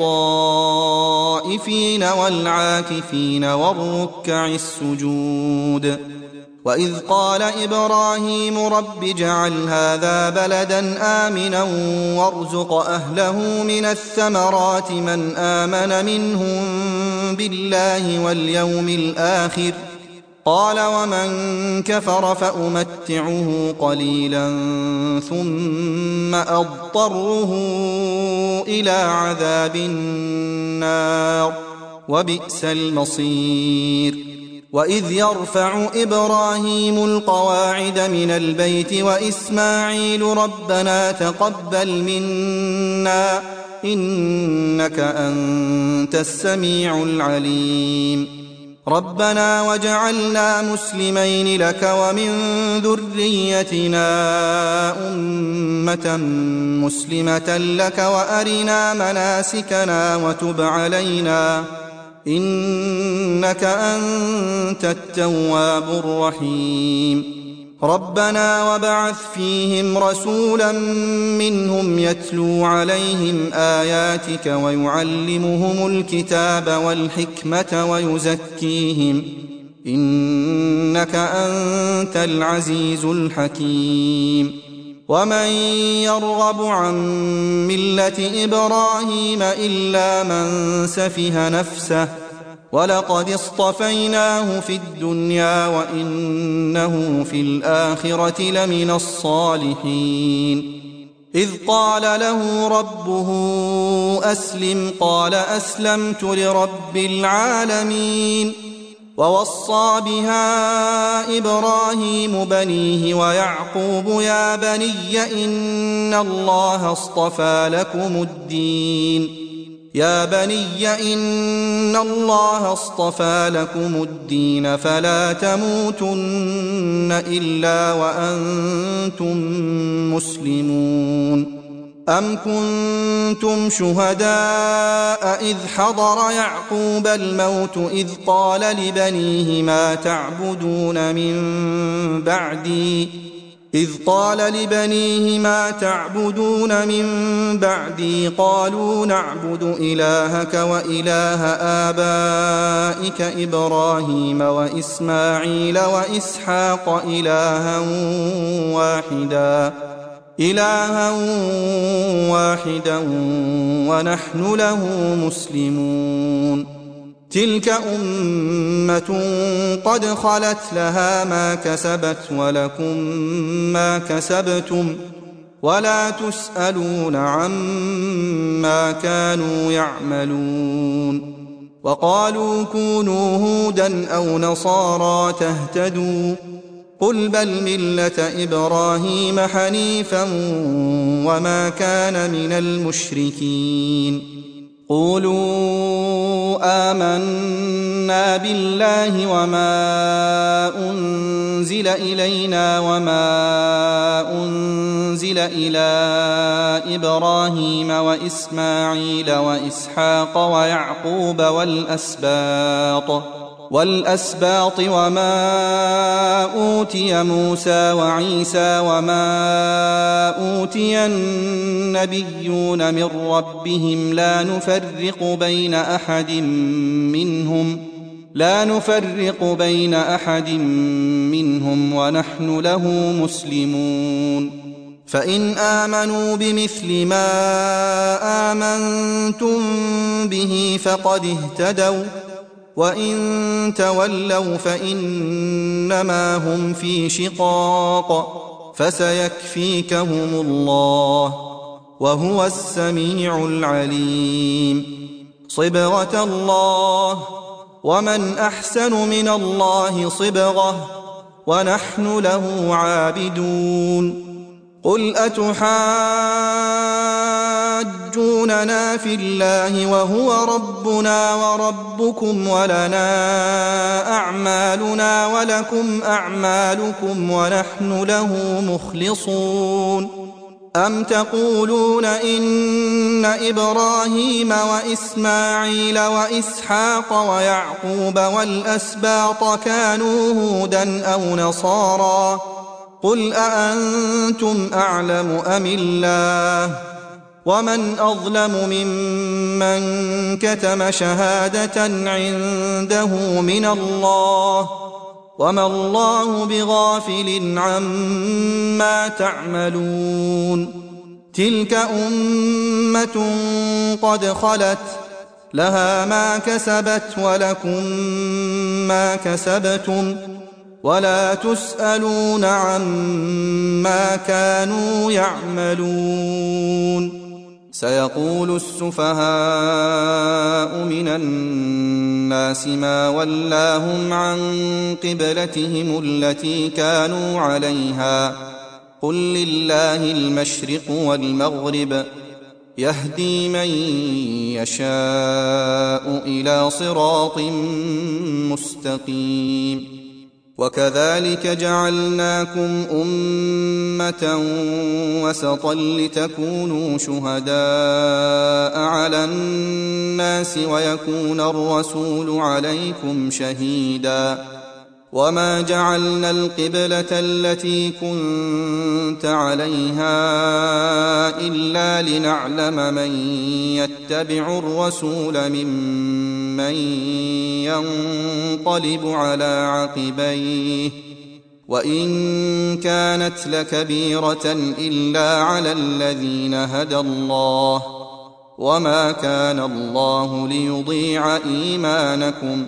للطائفين والعاكفين والركع السجود وإذ قال إبراهيم رب اجعل هذا بلدا آمنا وارزق أهله من الثمرات من آمن منهم بالله واليوم الآخر قال ومن كفر فأمتعه قليلا ثم أضطره إلى عذاب النار وبئس المصير وإذ يرفع إبراهيم القواعد من البيت وإسماعيل ربنا تقبل منا إنك أنت السميع العليم ربنا وجعلنا مسلمين لك ومن ذريتنا أمة مسلمة لك وأرنا مناسكنا وتب علينا إنك أنت التواب الرحيم ربنا وابعث فيهم رسولا منهم يتلو عليهم آياتك ويعلمهم الكتاب والحكمة ويزكيهم إنك أنت العزيز الحكيم ومن يرغب عن ملة إبراهيم إلا من سفه نفسه ولقد اصطفيناه في الدنيا وإنه في الآخرة لمن الصالحين إذ قال له ربه أسلم قال أسلمت لرب العالمين ووصى بها إبراهيم بنيه ويعقوب يا بني إن الله اصطفى لكم الدين يا بني إن الله اصطفى لكم الدين فلا تموتن إلا وأنتم مسلمون أم كنتم شهداء إذ حضر يعقوب الموت إذ قال لبنيه ما تعبدون من بعدي إذ قال لبنيه ما تعبدون من بعدي قالوا نعبد إلهك وإله آبائك إبراهيم وإسماعيل وإسحاق إلها واحدا إلها واحدا ونحن له مسلمون تلك أمة قد خلت لها ما كسبت ولكم ما كسبتم ولا تسألون عما كانوا يعملون. وقالوا كونوا هودا أو نصارى تهتدوا قل بل ملة إبراهيم حنيفا وما كان من المشركين. قولوا آمنا بالله وما أنزل إلينا وما أنزل إلى إبراهيم وإسماعيل وإسحاق ويعقوب والأسباط والأسباط وما أوتي موسى وعيسى وما أوتي النبيون من ربهم لا نفرق بين أحد منهم لا نفرق بين أحد منهم ونحن له مسلمون. فإن آمنوا بمثل ما آمنتم به فقد اهتدوا وإن تولوا فإنما هم في شقاق فسيكفيكهم الله وهو السميع العليم. صبغة الله ومن أحسن من الله صبغة ونحن له عابدون. قل أتحاجوننا في الله وهو ربنا وربكم ولنا أعمالنا ولكم أعمالكم ونحن له مخلصون. أم تقولون إن إبراهيم وإسماعيل وإسحاق ويعقوب والأسباط كانوا هودا أو نصارى قل أأنتم أعلم أم الله ومن أظلم ممن كتم شهادة عنده من الله وما الله بغافل عما تعملون. تلك أمة قد خلت لها ما كسبت ولكم ما كسبتم ولا تسألون عما كانوا يعملون. سيقول السفهاء من الناس ما ولاهم عن قبلتهم التي كانوا عليها قل لله المشرق والمغرب يهدي من يشاء إلى صراط مستقيم. وكذلك جعلناكم أمة وسطا لتكونوا شهداء على الناس ويكون الرسول عليكم شهيدا. وما جعلنا القبلة التي كنت عليها إلا لنعلم من يتبع الرسول ممن ينقلب على عقبيه وإن كانت لكبيرة إلا على الذين هدى الله وما كان الله ليضيع إيمانكم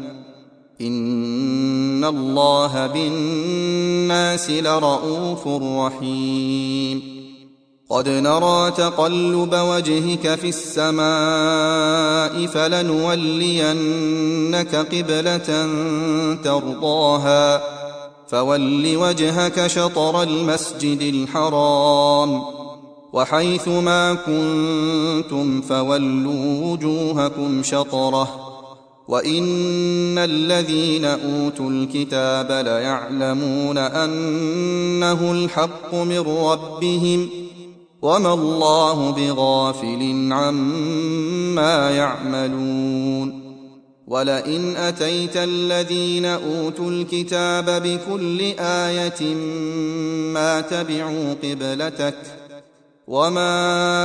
إن الله بالناس لرءوف رحيم. قد نرى تقلب وجهك في السماء فلنولينك قبلة ترضاها فول وجهك شطر المسجد الحرام وحيث ما كنتم فولوا وجوهكم شطره وإن الذين أوتوا الكتاب ليعلمون أنه الحق من ربهم وما الله بغافل عما يعملون. ولئن أتيت الذين أوتوا الكتاب بكل آية ما تبعوا قبلتك وما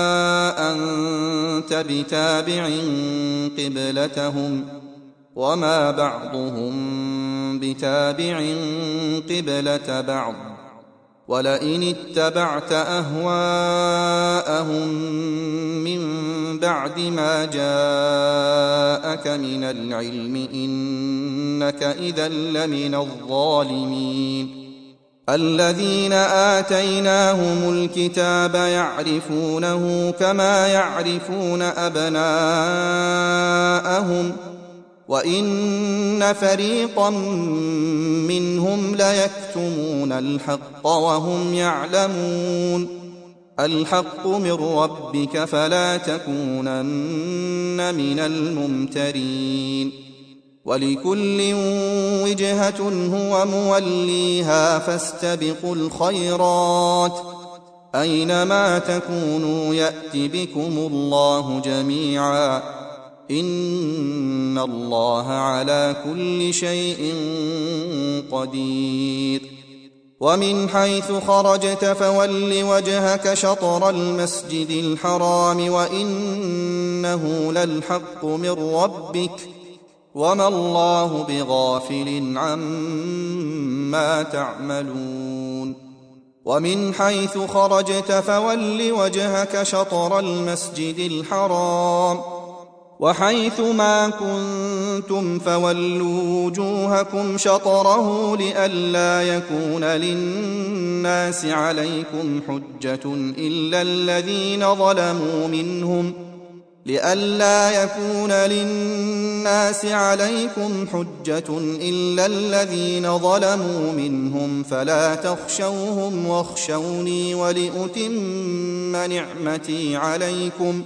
أنت بتابع قبلتهم وما بعضهم بتابع قبلة بعض ولئن اتبعت أهواءهم من بعد ما جاءك من العلم إنك إذا لمن الظالمين. الذين آتيناهم الكتاب يعرفونه كما يعرفون أبناءهم وإن فريقا منهم ليكتمون الحق وهم يعلمون الحق من ربك فلا تكونن من الممترين ولكل وجهة هو موليها فاستبقوا الخيرات أينما تكونوا يأت بكم الله جميعا إن الله على كل شيء قدير ومن حيث خرجت فول وجهك شطر المسجد الحرام وإنه للحق من ربك وما الله بغافل عما تعملون ومن حيث خرجت فول وجهك شطر المسجد الحرام وحيث ما كنتم فولوا وجوهكم شطره لئلا يكون للناس عليكم حجة إلا الذين ظلموا منهم لئلا يكون للناس عليكم حجة إلا الذين ظلموا منهم فلا تخشوهم واخشوني ولأتم نعمتي عليكم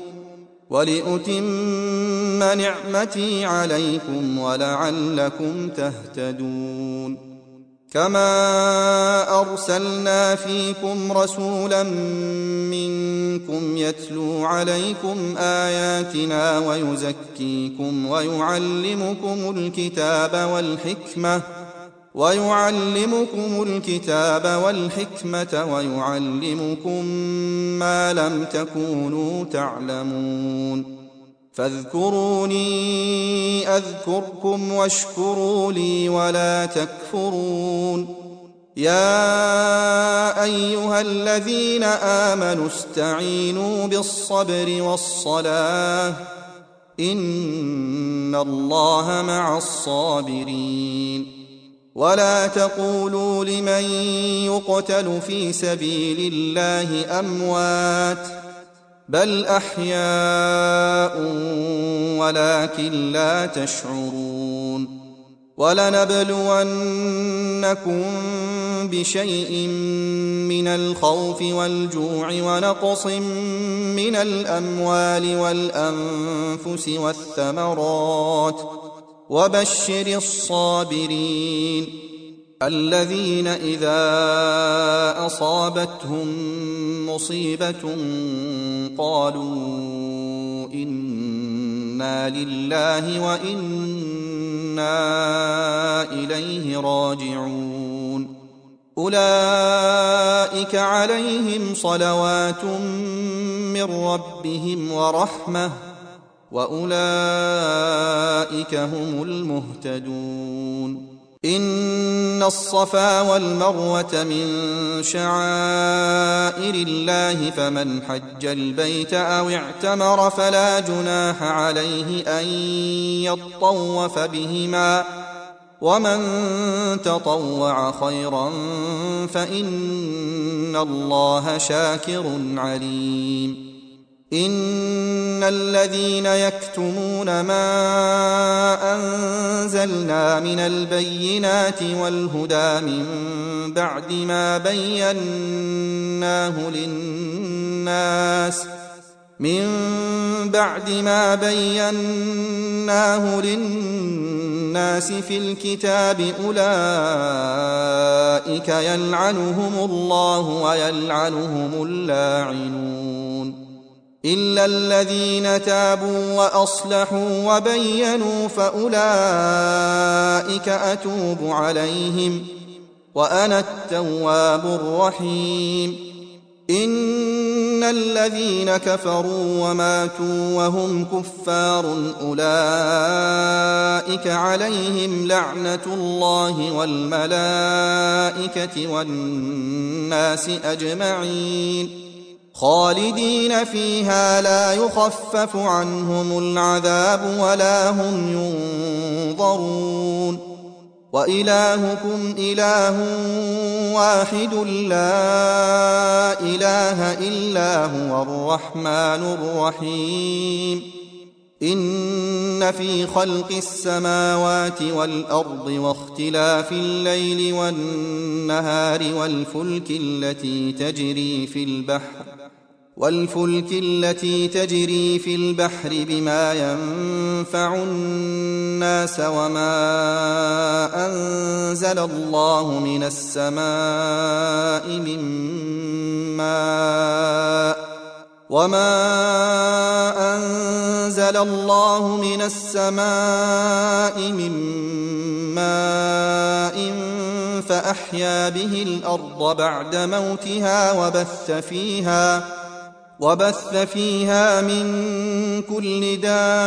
ولأتم نعمتي عليكم ولعلكم تهتدون كما أرسلنا فيكم رسولا منكم يتلو عليكم آياتنا ويزكيكم ويعلمكم الكتاب والحكمة ويعلمكم الكتاب والحكمة ويعلمكم ما لم تكونوا تعلمون فاذكروني أذكركم واشكروا لي ولا تكفرون يا أيها الذين آمنوا استعينوا بالصبر والصلاة إن الله مع الصابرين ولا تقولوا لمن يقتل في سبيل الله أموات بل أحياء ولكن لا تشعرون ولنبلونكم بشيء من الخوف والجوع ونقص من الأموال والأنفس والثمرات وبشر الصابرين الذين إذا أصابتهم مصيبة قالوا إنا لله وإنا إليه راجعون أولئك عليهم صلوات من ربهم ورحمة وأولئك هم المهتدون إن الصفا والمروة من شعائر الله فمن حج البيت أو اعتمر فلا جناح عليه أن يطوف بهما ومن تطوع خيرا فإن الله شاكر عليم إن الذين يكتمون ما أنزلنا من البينات والهدى من بعد ما بيناه للناس من بعد ما بيناه للناس في الكتاب أولئك يلعنهم الله ويلعنهم اللاعنون إلا الذين تابوا وأصلحوا وبينوا فأولئك أتوب عليهم وأنا التواب الرحيم إن الذين كفروا وماتوا وهم كفار أولئك عليهم لعنة الله والملائكة والناس أجمعين خالدين فيها لا يخفف عنهم العذاب ولا هم ينظرون وإلهكم إله واحد لا إله إلا هو الرحمن الرحيم إن في خلق السماوات والأرض واختلاف الليل والنهار والفلك التي تجري في البحر والفلك التي تجري في البحر بما ينفع الناس وما أنزل الله من السماء من ماء وما أنزل الله من السماء من ماء فأحيا به الأرض بعد موتها وبث فيها وبث فيها من كل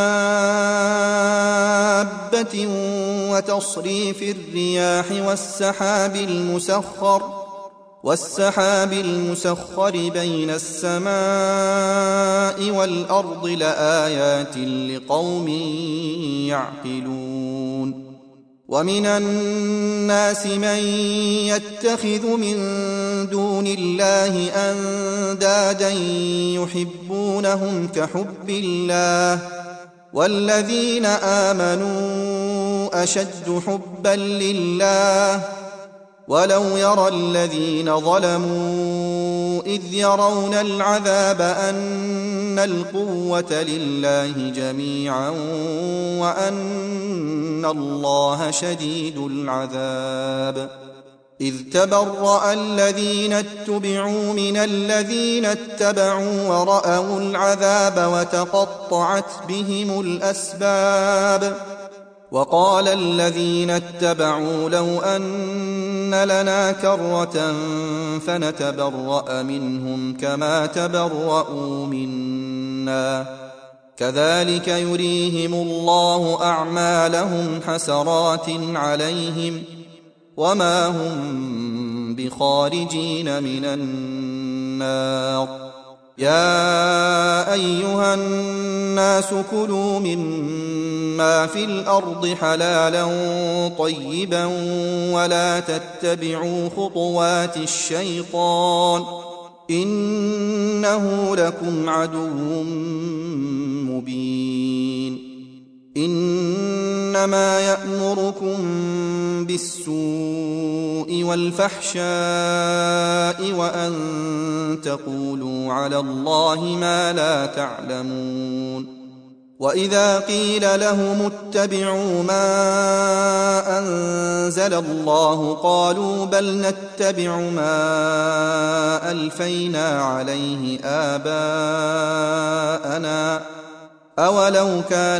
دابة وتصريف الرياح والسحاب المسخر والسحاب المسخر بين السماء والأرض لآيات لقوم يعقلون ومن الناس من يتخذ من دون الله أندادا يحبونهم كحب الله والذين آمنوا أشد حبا لله ولو يرى الذين ظلموا إذ يرون العذاب أن القوة لله جميعا وأن الله شديد العذاب إذ تبرأ الذين اتبعوا من الذين اتبعوا ورأوا العذاب وتقطعت بهم الأسباب وقال الذين اتبعوا لو أن لنا كرة فنتبرأ منهم كما تبرأوا منا كذلك يريهم الله أعمالهم حسرات عليهم وما هم بخارجين من النار يا أيها الناس كلوا مما في الأرض حلالا طيبا ولا تتبعوا خطوات الشيطان إنه لكم عدو مبين إنما يأمركم بالسوء والفحشاء وأن تقولوا على الله ما لا تعلمون وإذا قيل لهم اتبعوا ما أنزل الله قالوا بل نتبع ما ألفينا عليه آباءنا أولو كان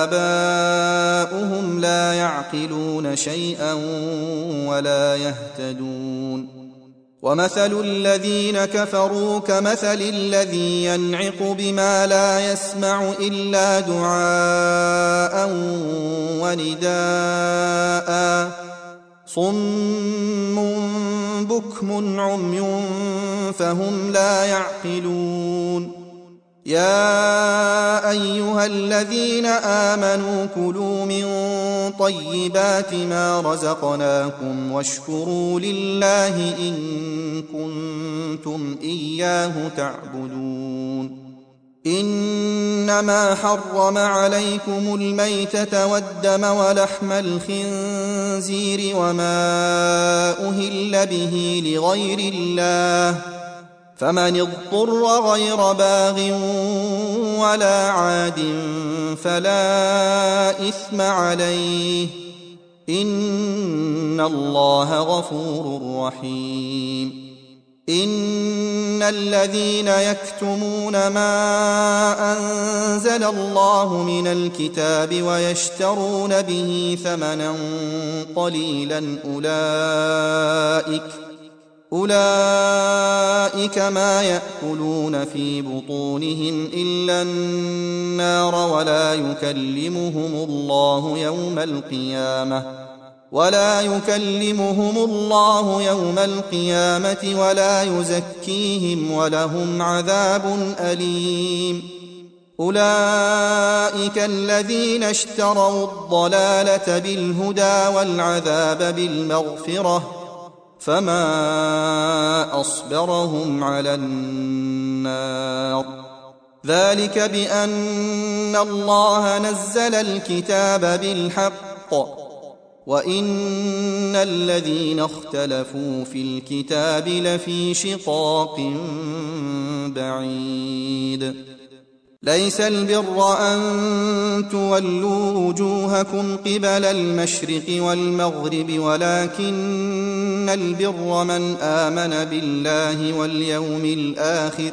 آباؤهم لا يعقلون شيئا ولا يهتدون ومثل الذين كفروا كمثل الذي ينعق بما لا يسمع إلا دعاء ونداء صم بكم عمي فهم لا يعقلون يا أيها الذين آمنوا كلوا من طيبات ما رزقناكم واشكروا لله إن كنتم إياه تعبدون إنما حرم عليكم الميتة والدم ولحم الخنزير وما أهل به لغير الله فمن اضطر غير باغ ولا عاد فلا إثم عليه إن الله غفور رحيم إن الذين يكتمون ما أنزل الله من الكتاب ويشترون به ثمنا قليلا أولئك أولئك ما يأكلون في بطونهم إلا النار ولا يكلمهم الله يوم القيامة ولا يكلمهم الله يوم القيامة ولا يزكيهم ولهم عذاب أليم أولئك الذين اشتروا الضلالة بالهدى والعذاب بالمغفرة فما أصبرهم على النار ذلك بأن الله نزل الكتاب بالحق وإن الذين اختلفوا في الكتاب لفي شقاق بعيد ليس البر أن تولوا وجوهكم قبل المشرق والمغرب ولكن البر من آمن بالله واليوم الآخر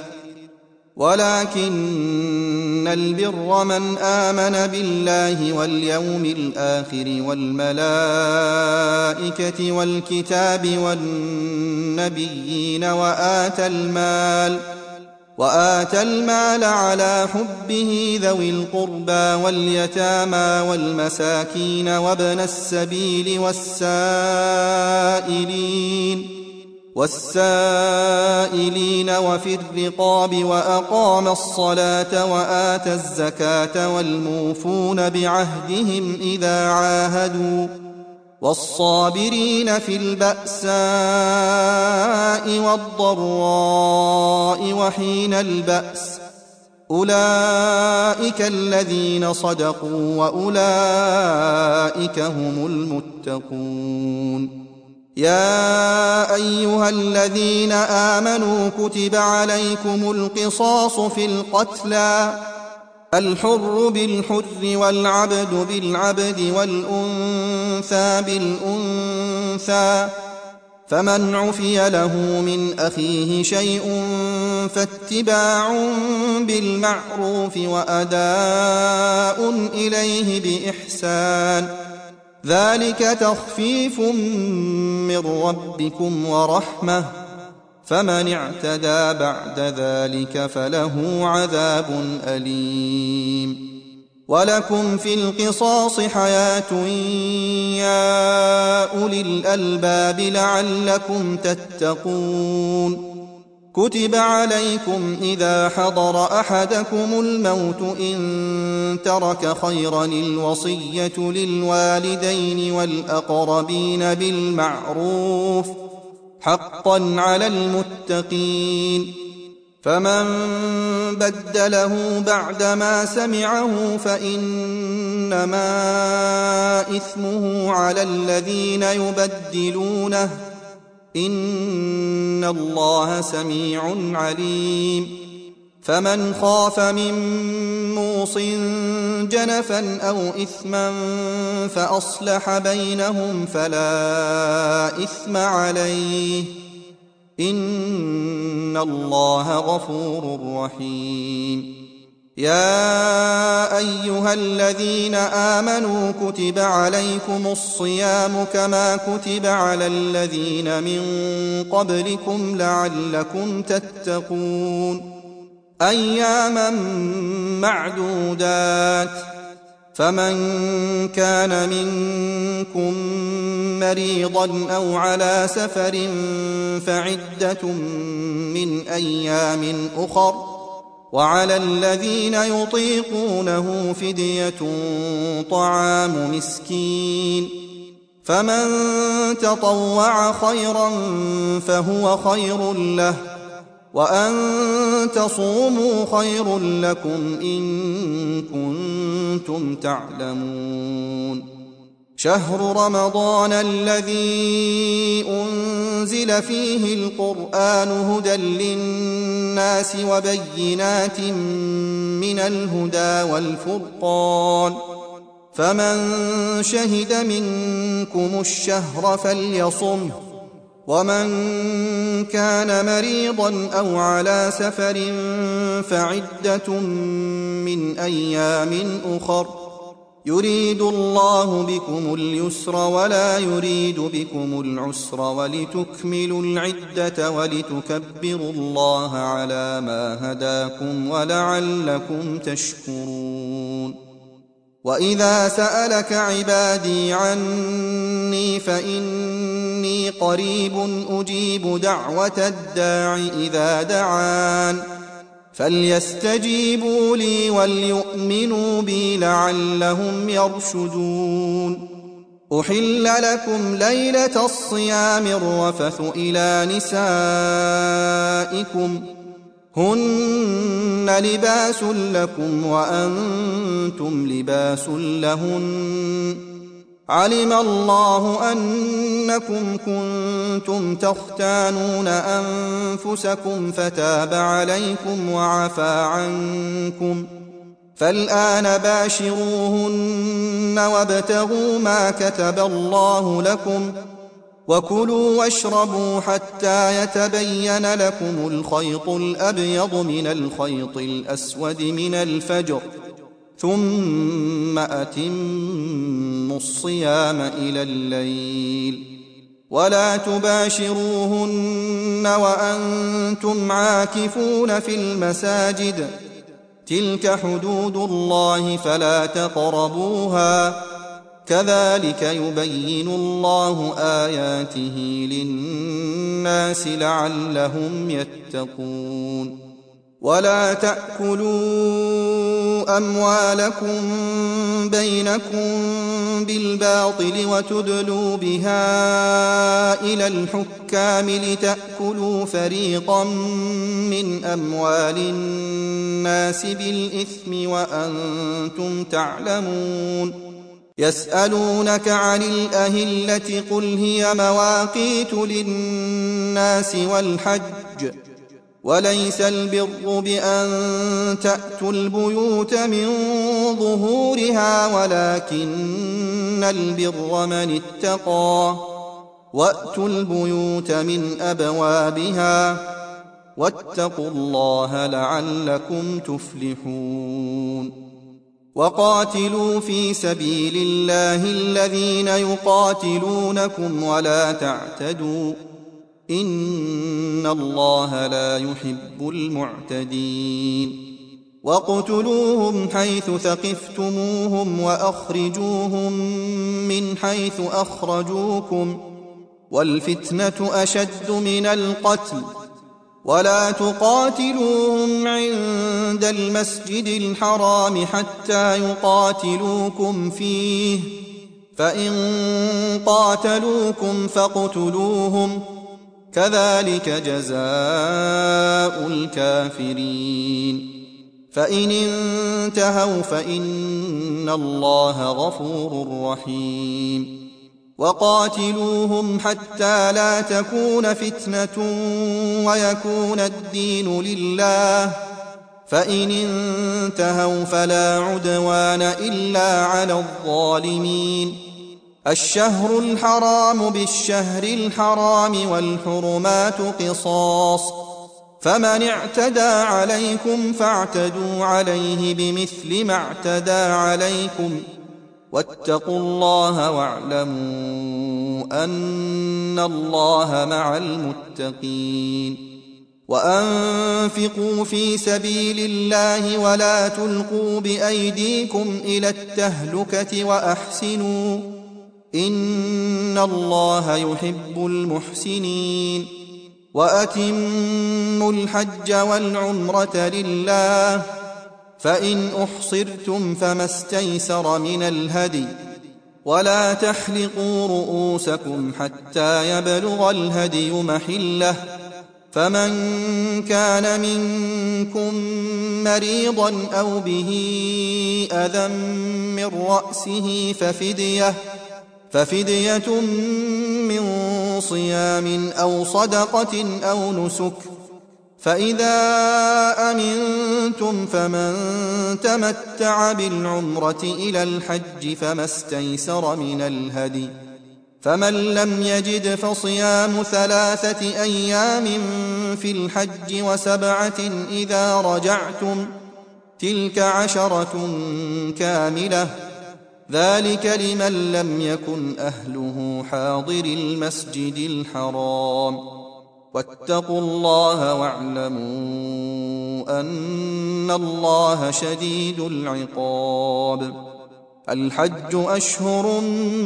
ولكن البر من آمن بالله واليوم الآخر والملائكة والكتاب والنبيين وآتى المال وآتى المال على حبه ذوي القربى واليتامى والمساكين وابن السبيل والسائلين والسائلين وفي الرقاب وأقام الصلاة وآتى الزكاة والموفون بعهدهم إذا عاهدوا والصابرين في البأساء والضراء وحين البأس أولئك الذين صدقوا وأولئك هم المتقون يا أيها الذين آمنوا كتب عليكم القصاص في القتلى الحر بالحر والعبد بالعبد والأنثى بالأنثى فمن عفي له من أخيه شيء فاتباع بالمعروف وأداء إليه بإحسان ذلك تخفيف من ربكم ورحمة فمن اعتدى بعد ذلك فله عذاب أليم ولكم في القصاص حياة يا أولي الألباب لعلكم تتقون كتب عليكم إذا حضر أحدكم الموت إن ترك خيرا الوصية للوالدين والأقربين بالمعروف حقا على المتقين فمن بدله بعدما سمعه فإنما إثمه على الذين يبدلونه إن الله سميع عليم فمن خاف من موص جنفا أو إثما فأصلح بينهم فلا إثم عليه إن الله غفور رحيم يا أيها الذين آمنوا كتب عليكم الصيام كما كتب على الذين من قبلكم لعلكم تتقون أياما معدودات فمن كان منكم مريضا أو على سفر فعدة من أيام أخر وعلى الذين يطيقونه فدية طعام مسكين فمن تطوع خيرا فهو خير له وأن تصوموا خير لكم إن كنتم تعلمون شهر رمضان الذي أنزل فيه القرآن هدى للناس وبينات من الهدى والفرقان فمن شهد منكم الشهر فليصمه ومن كان مريضا أو على سفر فعدة من أيام أخر يريد الله بكم اليسر ولا يريد بكم العسر ولتكملوا العدة ولتكبروا الله على ما هداكم ولعلكم تشكرون وإذا سألك عبادي عني فإني قريب أجيب دعوة الداع إذا دعان فليستجيبوا لي وليؤمنوا بي لعلهم يرشدون. أحل لكم ليلة الصيام الرفث إلى نسائكم هن لباس لكم وأنتم لباس لهن علم الله أنكم كنتم تختانون أنفسكم فتاب عليكم وعفى عنكم فالآن باشروهن وابتغوا ما كتب الله لكم وكلوا واشربوا حتى يتبين لكم الخيط الأبيض من الخيط الأسود من الفجر ثم أتموا الصيام إلى الليل ولا تباشروهن وأنتم عاكفون في المساجد تلك حدود الله فلا تقربوها كذلك يبين الله آياته للناس لعلهم يتقون. ولا تأكلوا أموالكم بينكم بالباطل وتدلوا بها إلى الحكام لتأكلوا فريقا من أموال الناس بالإثم وأنتم تعلمون. يسألونك عن الأهلة قل هي مواقيت للناس والحج وليس البر بأن تأتوا البيوت من ظهورها ولكن البر من اتقى وأتوا البيوت من أبوابها واتقوا الله لعلكم تفلحون. وقاتلوا في سبيل الله الذين يقاتلونكم ولا تعتدوا إن الله لا يحب المعتدين. واقتلوهم حيث ثقفتموهم وأخرجوهم من حيث أخرجوكم والفتنة أشد من القتل ولا تقاتلوهم عند المسجد الحرام حتى يقاتلوكم فيه فإن قاتلوكم فاقتلوهم كذلك جزاء الكافرين. فإن انتهوا فإن الله غفور رحيم. وقاتلوهم حتى لا تكون فتنة ويكون الدين لله فإن انتهوا فلا عدوان إلا على الظالمين. الشهر الحرام بالشهر الحرام والحرمات قصاص فمن اعتدى عليكم فاعتدوا عليه بمثل ما اعتدى عليكم واتقوا الله واعلموا أن الله مع المتقين. وأنفقوا في سبيل الله ولا تلقوا بأيديكم إلى التهلكة وأحسنوا إن الله يحب المحسنين. وأتموا الحج والعمرة لله فإن أحصرتم فما استيسر من الهدي ولا تحلقوا رؤوسكم حتى يبلغ الهدي محله فمن كان منكم مريضا أو به أذى من رأسه ففدية ففدية من صيام أو صدقة أو نسك فإذا أمنتم فمن تمتع بالعمرة إلى الحج فما استيسر من الهدي فمن لم يجد فصيام ثلاثة أيام في الحج وسبعة إذا رجعتم تلك عشرة كاملة ذلك لمن لم يكن أهله حاضر المسجد الحرام واتقوا الله واعلموا أن الله شديد العقاب. الحج أشهر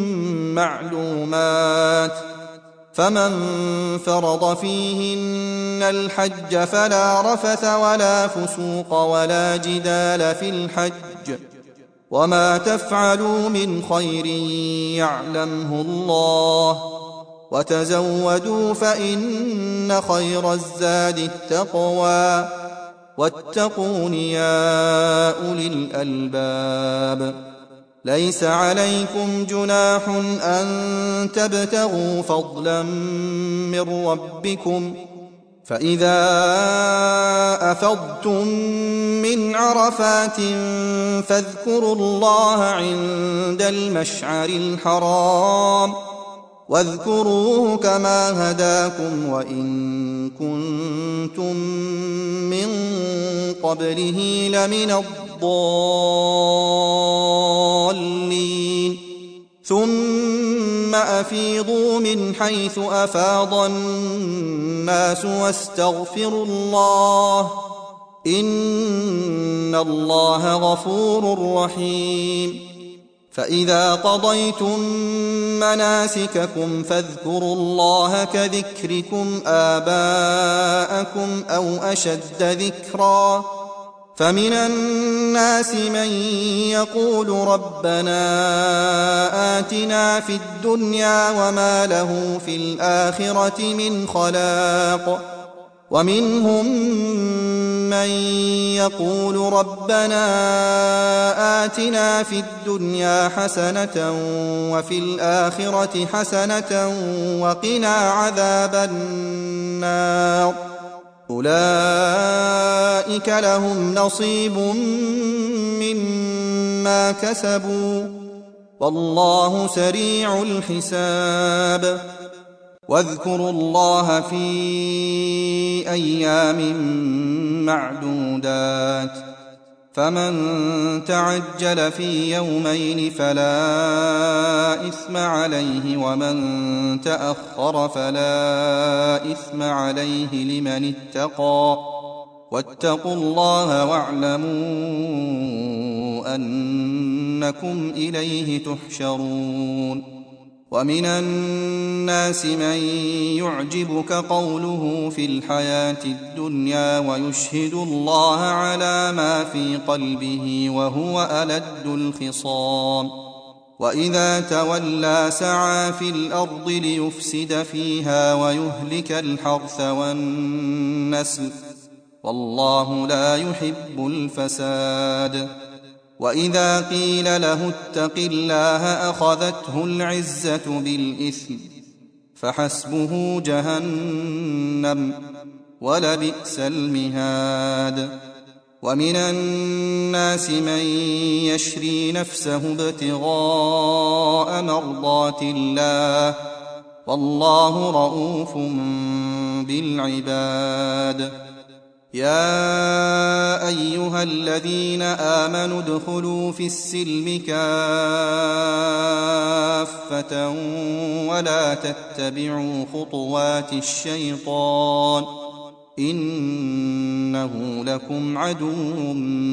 معلومات فمن فرض فيهن الحج فلا رفث ولا فسوق ولا جدال في الحج وما تفعلوا من خير يعلمه الله وتزودوا فإن خير الزاد التقوى واتقون يا أولي الألباب ليس عليكم جناح أن تبتغوا فضلا من ربكم فإذا أفضتم من عرفات فاذكروا الله عند المشعر الحرام واذكروه كما هداكم وإن كنتم من قبله لمن الضالين ثم أفيضوا من حيث أفاض الناس واستغفروا الله إن الله غفور رحيم فإذا قضيتم مناسككم فاذكروا الله كذكركم آباءكم أو أشد ذكرا فمن الناس من يقول ربنا آتنا في الدنيا وما له في الآخرة من خلاق ومنهم من يقول ربنا آتنا في الدنيا حسنة وفي الآخرة حسنة وقنا عذاب النار أولئك لهم نصيب مما كسبوا والله سريع الحساب واذكروا الله في أيام معدودات فمن تعجل في يومين فلا إثم عليه ومن تأخر فلا إثم عليه لمن اتقى واتقوا الله واعلموا أنكم إليه تحشرون ومن الناس من يعجبك قوله في الحياة الدنيا ويشهد الله على ما في قلبه وهو ألد الخصام وإذا تولى سعى في الأرض ليفسد فيها ويهلك الحرث والنسل والله لا يحب الفساد وإذا قيل له اتق الله أخذته العزة بالإثم فحسبه جهنم ولبئس المهاد ومن الناس من يشري نفسه ابتغاء مرضات الله والله رؤوف بالعباد يا أيها الذين آمنوا ادخلوا في السلم كافة ولا تتبعوا خطوات الشيطان إنه لكم عدو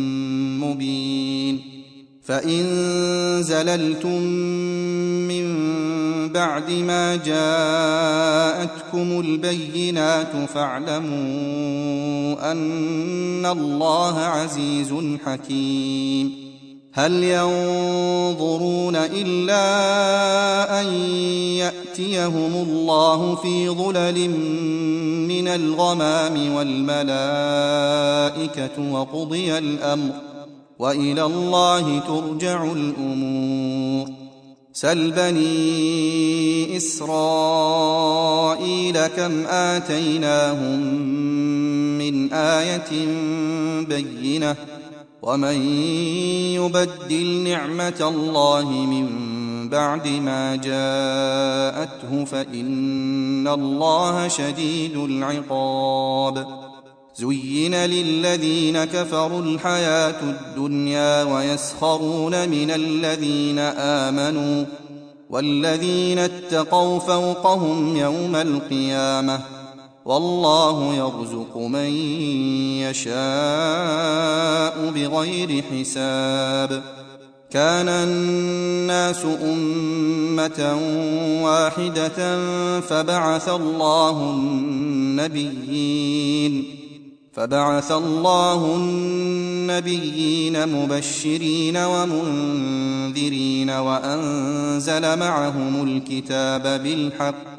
مبين فإن زللتم من بعد ما جاءتكم البينات فاعلموا أن الله عزيز حكيم هل ينظرون إلا أن يأتيهم الله في ظلل من الغمام والملائكة وقضي الأمر وإلى الله ترجع الأمور سل بني إسرائيل كم آتيناهم من آية بينة ومن يبدل نعمة الله من بعد ما جاءته فإن الله شديد العقاب زين للذين كفروا الحياة الدنيا ويسخرون من الذين آمنوا والذين اتقوا فوقهم يوم القيامة والله يرزق من يشاء بغير حساب كان الناس أمة واحدة فبعث الله النبيين فبعث الله النبيين مبشرين ومنذرين وأنزل معهم الكتاب بالحق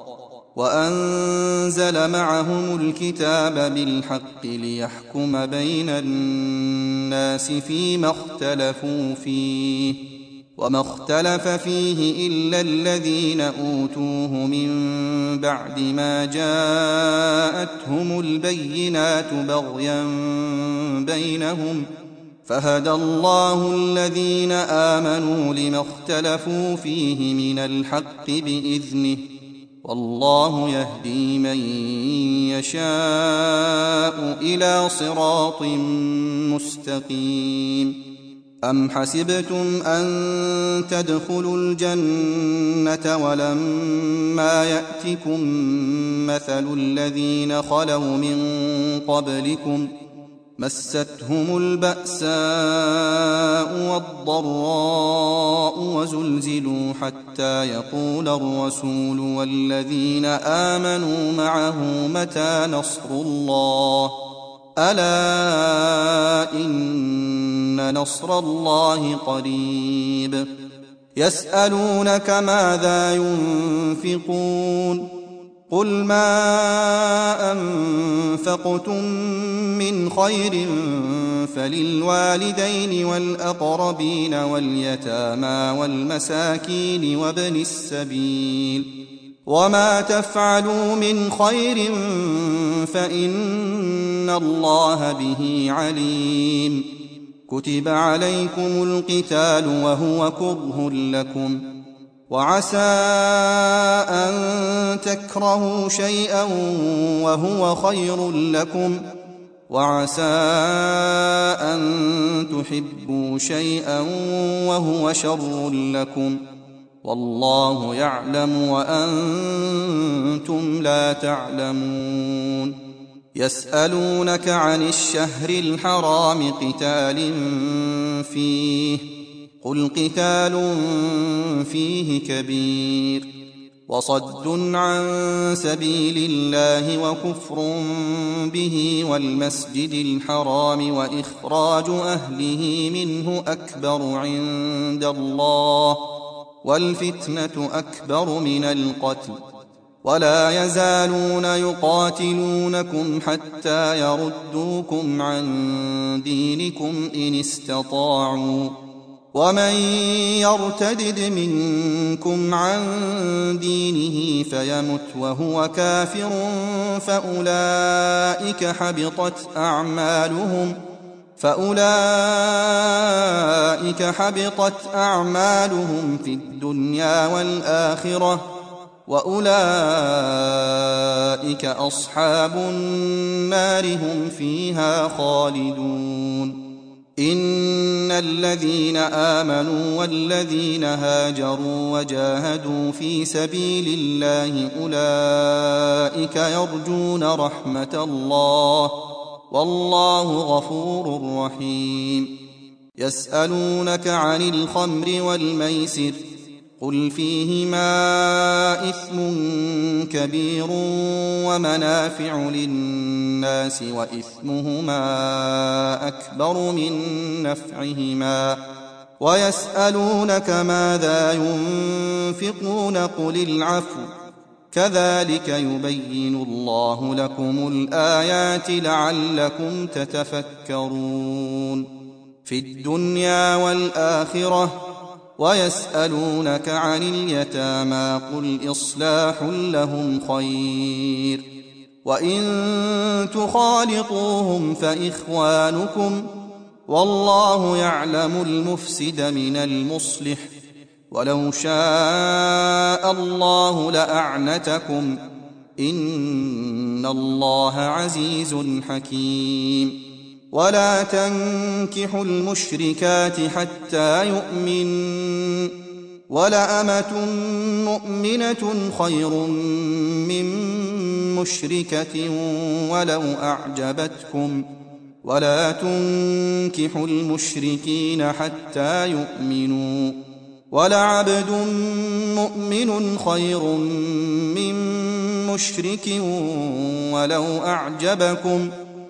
وأنزل معهم الكتاب بالحق ليحكم بين الناس فيما اختلفوا فيه وما اختلف فيه إلا الذين أوتوه من بعد ما جاءتهم البينات بغيا بينهم فهدى الله الذين آمنوا لما اختلفوا فيه من الحق بإذنه والله يهدي من يشاء إلى صراط مستقيم أم حسبتم أن تدخلوا الجنة ولما يأتكم مثل الذين خلوا من قبلكم مستهم البأساء والضراء وزلزلوا حتى يقول الرسول والذين آمنوا معه متى نصر الله ألا إن نصر الله قريب يسألونك ماذا ينفقون قل ما أنفقتم من خير فللوالدين والأقربين واليتامى والمساكين وابن السبيل وما تفعلوا من خير فإن الله به عليم كتب عليكم القتال وهو كره لكم وعسى أن تكرهوا شيئا وهو خير لكم وعسى أن تحبوا شيئا وهو شر لكم والله يعلم وأنتم لا تعلمون يسألونك عن الشهر الحرام قتال فيه قل قتال فيه كبير وصد عن سبيل الله وكفر به والمسجد الحرام وإخراج أهله منه أكبر عند الله والفتنة أكبر من القتل ولا يزالون يقاتلونكم حتى يردوكم عن دينكم إن استطاعوا ومن يرتدد منكم عن دينه فيمت وهو كافر فأولئك حبطت أعمالهم فأولئك حبطت أعمالهم في الدنيا والآخرة وأولئك أصحاب النار هم فيها خالدون إن الذين آمنوا والذين هاجروا وجاهدوا في سبيل الله أولئك يرجون رحمة الله والله غفور رحيم يسألونك عن الخمر والميسر قل فيهما إثم كبير ومنافع للناس وإثمهما أكبر من نفعهما ويسألونك ماذا ينفقون قل العفو كذلك يبين الله لكم الآيات لعلكم تتفكرون في الدنيا والآخرة ويسألونك عن اليتامى قل إصلاح لهم خير وإن تخالطوهم فإخوانكم والله يعلم المفسد من المصلح ولو شاء الله لأعنتكم إن الله عزيز حكيم ولا تنكحوا المشركات حتى يؤمن ولأمة مؤمنة خير من مشركة ولو أعجبتكم ولا تنكحوا المشركين حتى يؤمنوا ولعبد مؤمن خير من مشرك ولو أعجبكم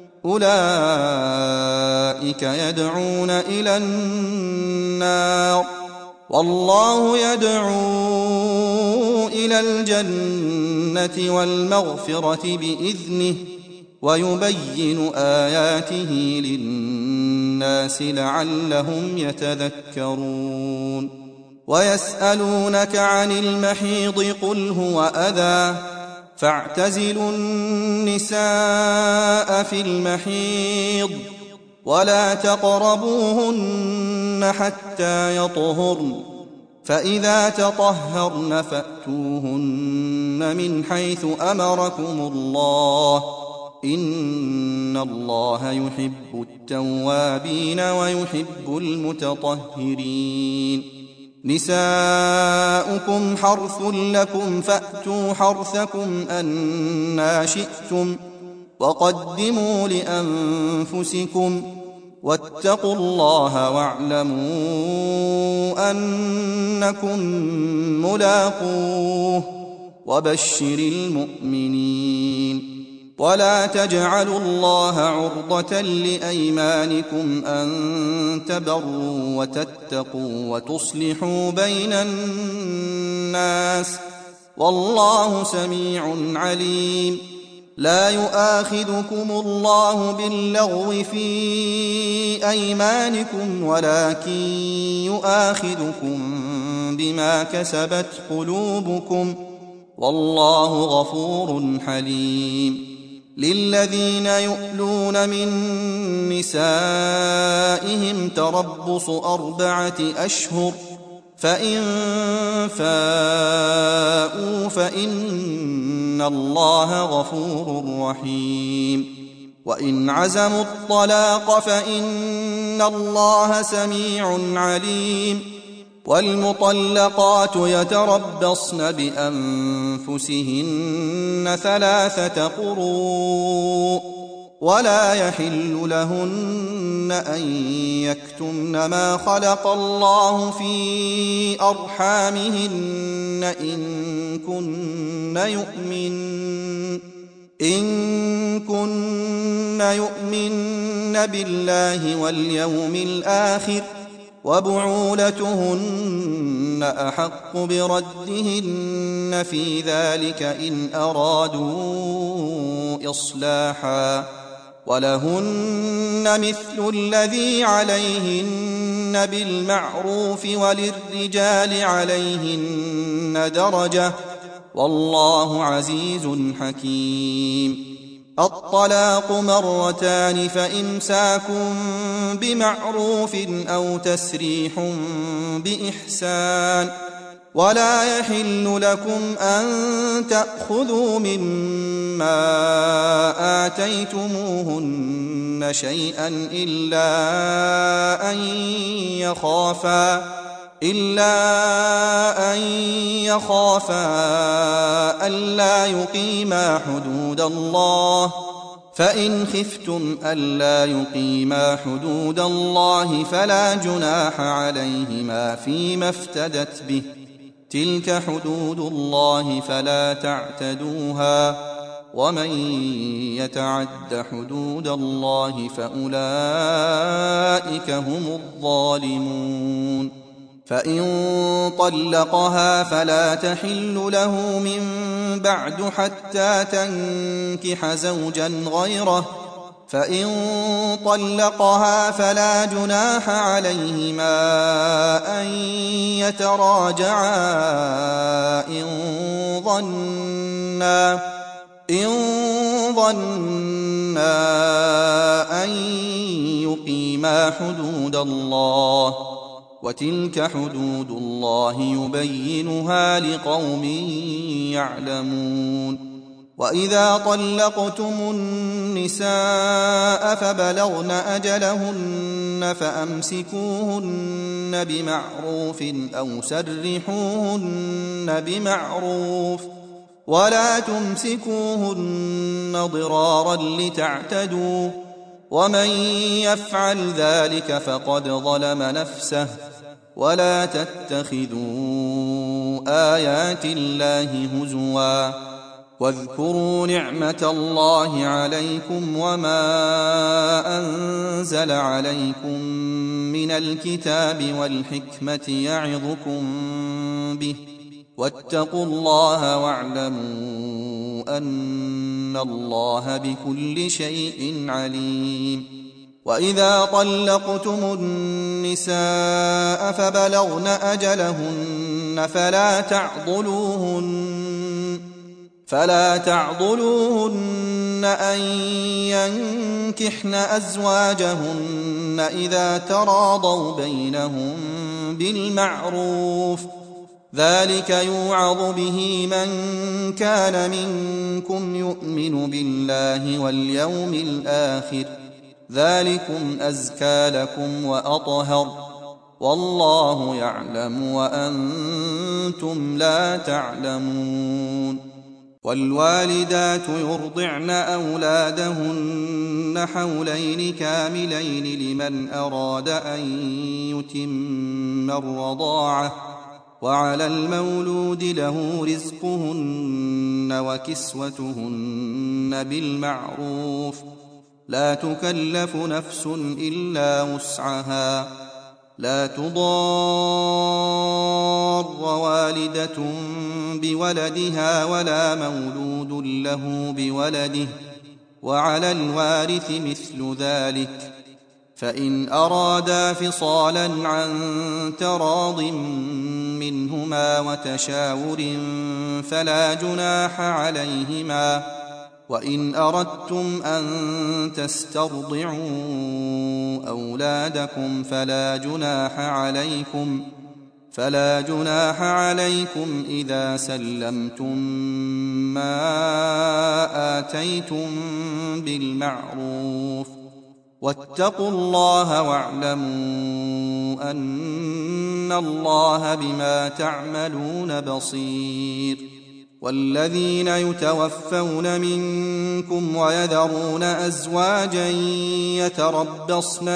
أولئك يدعون إلى النار والله يدعو إلى الجنة والمغفرة بإذنه ويبين آياته للناس لعلهم يتذكرون ويسألونك عن المحيض قل هو أذى فاعتزلوا النساء في المحيض ولا تقربوهن حتى يطهرن فإذا تطهرن فأتوهن من حيث أمركم الله إن الله يحب التوابين ويحب المتطهرين نساؤكم حرث لكم فأتوا حرثكم أنى شئتم وقدموا لأنفسكم واتقوا الله واعلموا أنكم ملاقوه وبشر المؤمنين ولا تجعلوا الله عرضة لأيمانكم أن تبروا وتتقوا وتصلحوا بين الناس والله سميع عليم لا يؤاخذكم الله باللغو في أيمانكم ولكن يؤاخذكم بما كسبت قلوبكم والله غفور حليم للذين يؤلون من نسائهم تربص أربعة أشهر فإن فاءوا فإن الله غفور رحيم وإن عزموا الطلاق فإن الله سميع عليم والمطلقات يتربصن بأنفسهن ثلاثة قروء ولا يحل لهن أن يكتمن ما خلق الله في أرحامهن إن كن يؤمن إن كن يؤمن بالله واليوم الآخر وبعولتهن أحق بردهن في ذلك إن أرادوا إصلاحا ولهن مثل الذي عليهن بالمعروف وللرجال عليهن درجة والله عزيز حكيم الطلاق مرتان فإمساك بمعروف أو تسريح بإحسان ولا يحل لكم أن تأخذوا مما آتيتموهن شيئا إلا أن يخافا إلا أن يخافا ألا يقيما حدود الله فإن خفتم ألا يقيما حدود الله فلا جناح عليهما فيما افتدت به تلك حدود الله فلا تعتدوها ومن يتعد حدود الله فأولئك هم الظالمون فإن طلقها فلا تحل له من بعد حتى تنكح زوجا غيره فإن طلقها فلا جناح عليهما أن يتراجعا إن ظنا إن ظنا أن يقيما حدود الله وتلك حدود الله يبينها لقوم يعلمون وإذا طلقتم النساء فبلغن أجلهن فأمسكوهن بمعروف أو سرحوهن بمعروف ولا تمسكوهن ضرارا لتعتدوا ومن يفعل ذلك فقد ظلم نفسه. ولا تتخذوا آيات الله هزوا واذكروا نعمة الله عليكم وما أنزل عليكم من الكتاب والحكمة يعظكم به واتقوا الله واعلموا أن الله بكل شيء عليم. وإذا طلقتم النساء فبلغن أجلهن فلا تعضلوهن فلا تعضلوهن أن ينكحن أزواجهن إذا تراضوا بينهم بالمعروف، ذلك يوعظ به من كان منكم يؤمن بالله واليوم الآخر، ذلكم أزكى لكم وأطهر، والله يعلم وأنتم لا تعلمون. والوالدات يرضعن أولادهن حولين كاملين لمن أراد أن يتم الرضاعة، وعلى المولود له رزقهن وكسوتهن بالمعروف، لا تكلف نفس إلا وسعها، لا تضار والدة بولدها ولا مولود له بولده، وعلى الوارث مثل ذلك، فإن أرادا فصالا عن تراض منهما وتشاور فلا جناح عليهما. وإن أردتم أن تسترضعوا أولادكم فلا جناح عليكم فلا جناح عليكم إذا سلمتم ما آتيتم بالمعروف، واتقوا الله واعلموا أن الله بما تعملون بصير. والذين يتوفون منكم ويذرون أزواجا يتربصن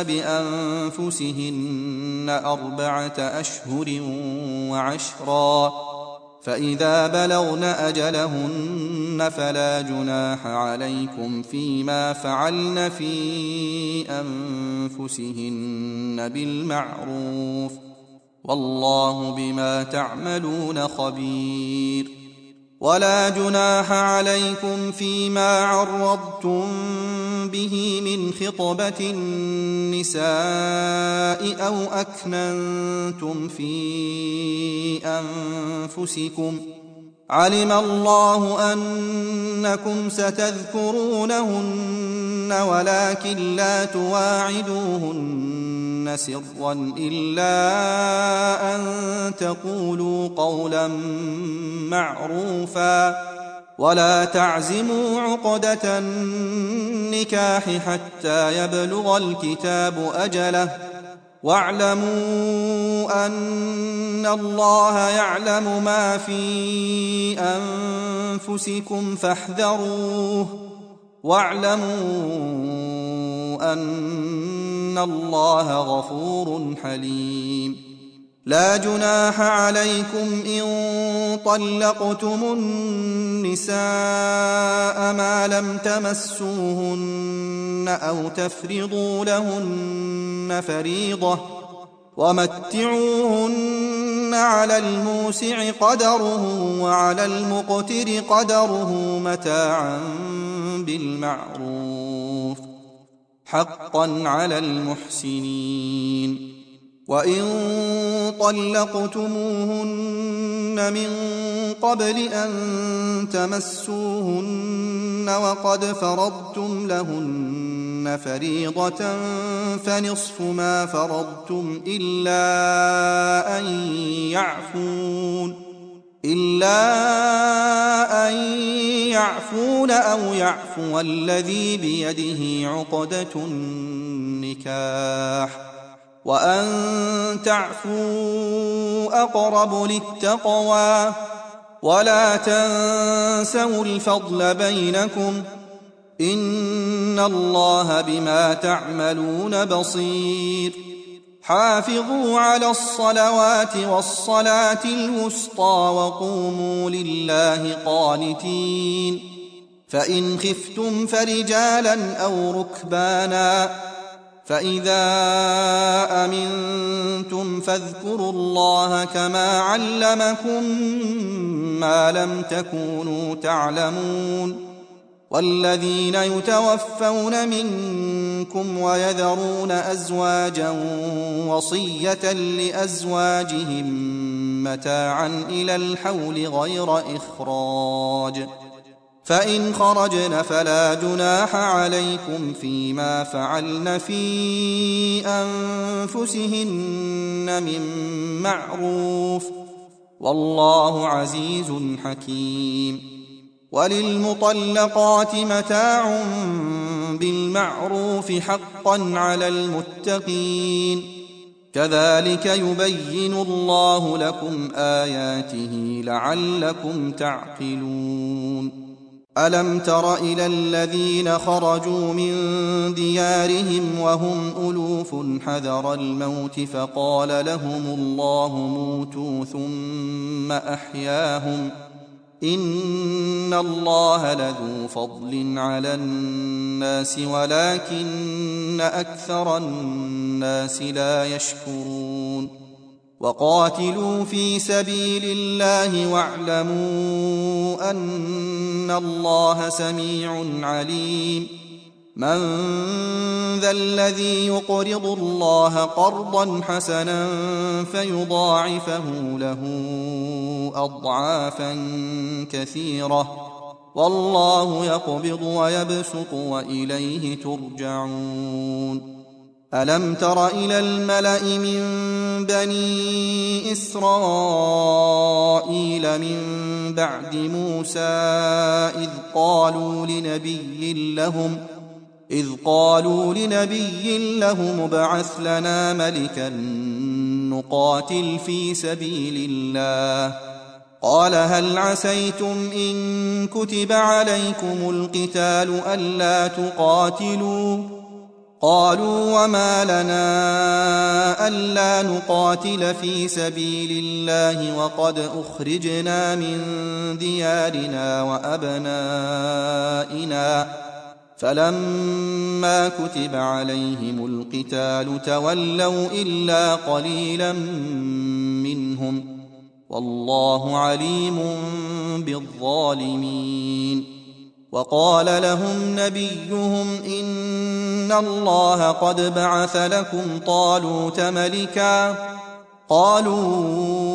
بأنفسهن أربعة أشهر وعشرا، فإذا بلغن أجلهن فلا جناح عليكم فيما فعلن في أنفسهن بالمعروف، والله بما تعملون خبير. ولا جناح عليكم فيما عرضتم به من خطبة النساء أو أكننتم في أنفسكم، علم الله أنكم ستذكرونهن ولكن لا تواعدوهن سرا إلا أن تقولوا قولا معروفا، ولا تعزموا عقدة النكاح حتى يبلغ الكتاب أجله، واعلموا أن الله يعلم ما في أنفسكم فاحذروه، واعلموا أن الله غفور حليم. لا جناح عليكم إن طلقتم النساء ما لم تمسوهن أو تفرضوا لهن فريضة، ومتعوهن على الموسع قدره وعلى المقتر قدره متاعا بالمعروف، حقا على المحسنين. وإن طلقتموهن من قبل أن تمسوهن وقد فرضتم لهن فريضة فنصف ما فرضتم إلا أن يعفون إلا أن يعفون أو يعفو الذي بيده عقدة النكاح، وأن تعفوا أقرب للتقوى، ولا تنسوا الفضل بينكم، إن الله بما تعملون بصير حافظوا على الصلوات والصلاة الوسطى وقوموا لله قانتين فإن خفتم فرجالا أو ركبانا فإذا أمنتم فاذكروا الله كما علمكم ما لم تكونوا تعلمون والذين يتوفون منكم ويذرون أزواجا وصية لأزواجهم متاعا إلى الحول غير إخراج فإن خرجن فلا جناح عليكم فيما فعلن في أنفسهن من معروف والله عزيز حكيم وللمطلقات متاع بالمعروف حقا على المتقين كذلك يبين الله لكم آياته لعلكم تعقلون ألم تر إلى الذين خرجوا من ديارهم وهم ألوف حذر الموت فقال لهم الله موتوا ثم أحياهم إن الله لذو فضل على الناس ولكن أكثر الناس لا يشكرون وقاتلوا في سبيل الله واعلموا أن الله سميع عليم من ذا الذي يقرض الله قرضا حسنا فيضاعفه له أضعافا كثيرة والله يقبض ويبسط وإليه ترجعون ألم تر إلى الملأ من بني إسرائيل من بعد موسى إذ قالوا لنبي لهم إذ قالوا لنبي لهم ابعث لنا ملكا نقاتل في سبيل الله قال هل عسيتم إن كتب عليكم القتال ألا تقاتلوا قالوا وما لنا ألا نقاتل في سبيل الله وقد أخرجنا من ديارنا وأبنائنا فلما كتب عليهم القتال تولوا إلا قليلا منهم والله عليم بالظالمين وقال لهم نبيهم إن الله قد بعث لكم طالوت ملكا قالوا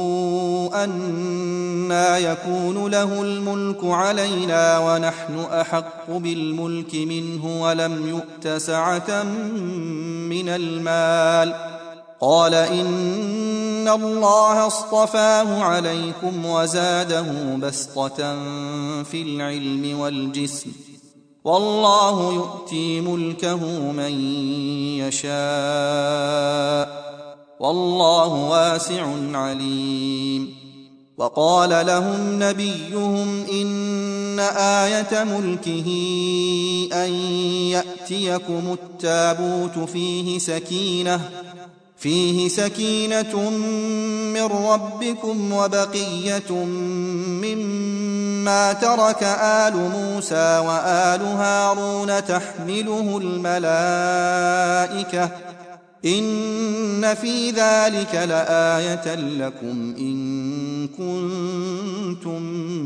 أنى يكون له الملك علينا ونحن أحق بالملك منه ولم يؤت سعة من المال قال إن الله اصطفاه عليكم وزاده بسطة في العلم والجسم والله يؤتي ملكه من يشاء والله واسع عليم وقال لهم نبيهم إن آية ملكه أن يأتيكم التابوت فيه سكينة فيه سكينة من ربكم وبقية مما ترك آل موسى وآل هارون تحمله الملائكة إن في ذلك لآية لكم إن كنتم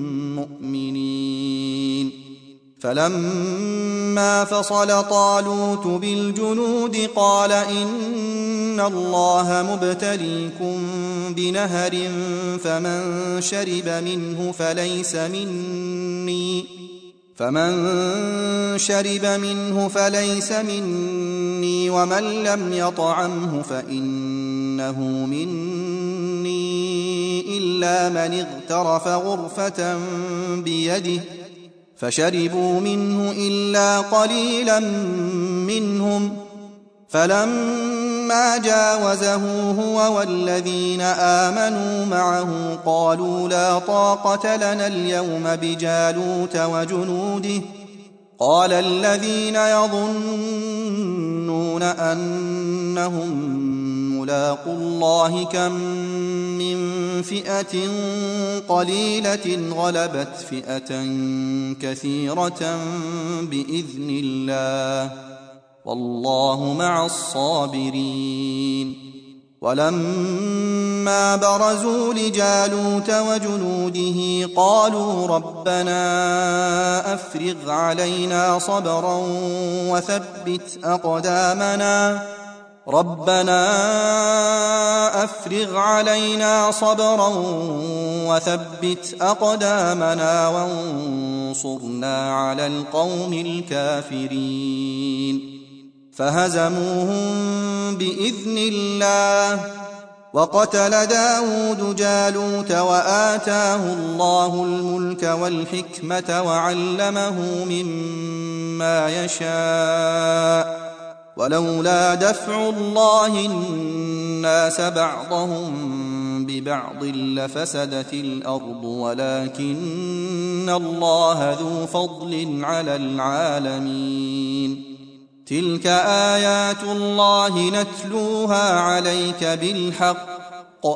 مؤمنين فلما فصل طالوت بالجنود قال إن الله مبتليكم بنهر فمن شرب منه فليس مني فمن شرب منه فليس مني ومن لم يطعمه فإنه مني إلا من اغترف غرفة بيده فشربوا منه إلا قليلا منهم فلما جاوزه هو والذين آمنوا معه قالوا لا طاقة لنا اليوم بجالوت وجنوده قال الذين يظنون أنهم ملاقو الله كم من فئة قليلة غلبت فئة كثيرة بإذن الله والله مع الصابرين. ولما برزوا لجالوت وجنوده قالوا ربنا أفرغ علينا صبرا وثبت أقدامنا ربنا أفرغ علينا صبرا وثبت أقدامنا وانصرنا على القوم الكافرين. فهزموهم بإذن الله وقتل داود جالوت وآتاه الله الملك والحكمة وعلمه مما يشاء ولولا دفع الله الناس بعضهم ببعض لفسدت الأرض ولكن الله ذو فضل على العالمين. تلك آيات الله نتلوها عليك بالحق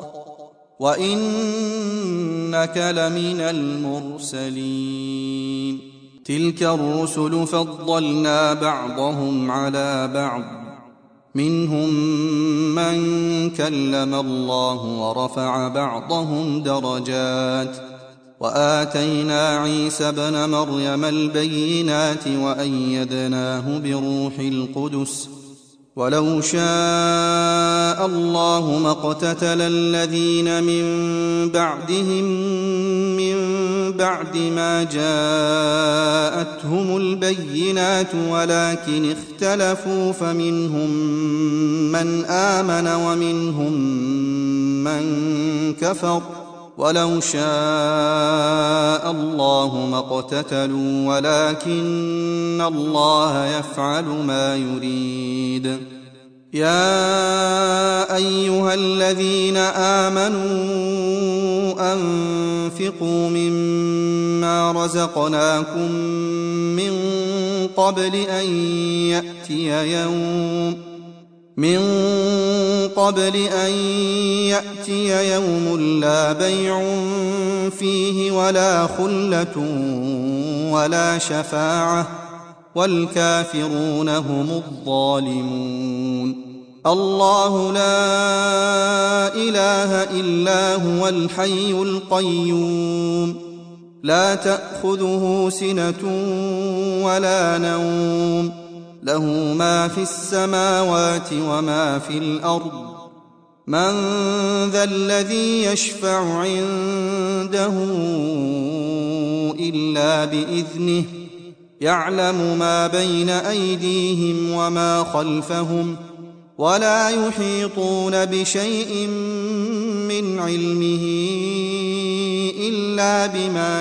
وإنك لمن المرسلين. تلك الرسل فضلنا بعضهم على بعض منهم من كلم الله ورفع بعضهم درجات وآتينا عيسى ابن مريم البينات وأيدناه بروح القدس ولو شاء الله ما اقتتل الذين من بعدهم من بعد ما جاءتهم البينات ولكن اختلفوا فمنهم من آمن ومنهم من كفر ولو شاء الله ما اقتتلوا ولكن الله يفعل ما يريد. يا أيها الذين آمنوا أنفقوا مما رزقناكم من قبل أن يأتي يوم من قبل أن يأتي يوم لا بيع فيه ولا خلة ولا شفاعة والكافرون هم الظالمون. الله لا إله إلا هو الحي القيوم لا تأخذه سنة ولا نوم له ما في السماوات وما في الأرض من ذا الذي يشفع عنده إلا بإذنه يعلم ما بين أيديهم وما خلفهم ولا يحيطون بشيء من علمه إلا بما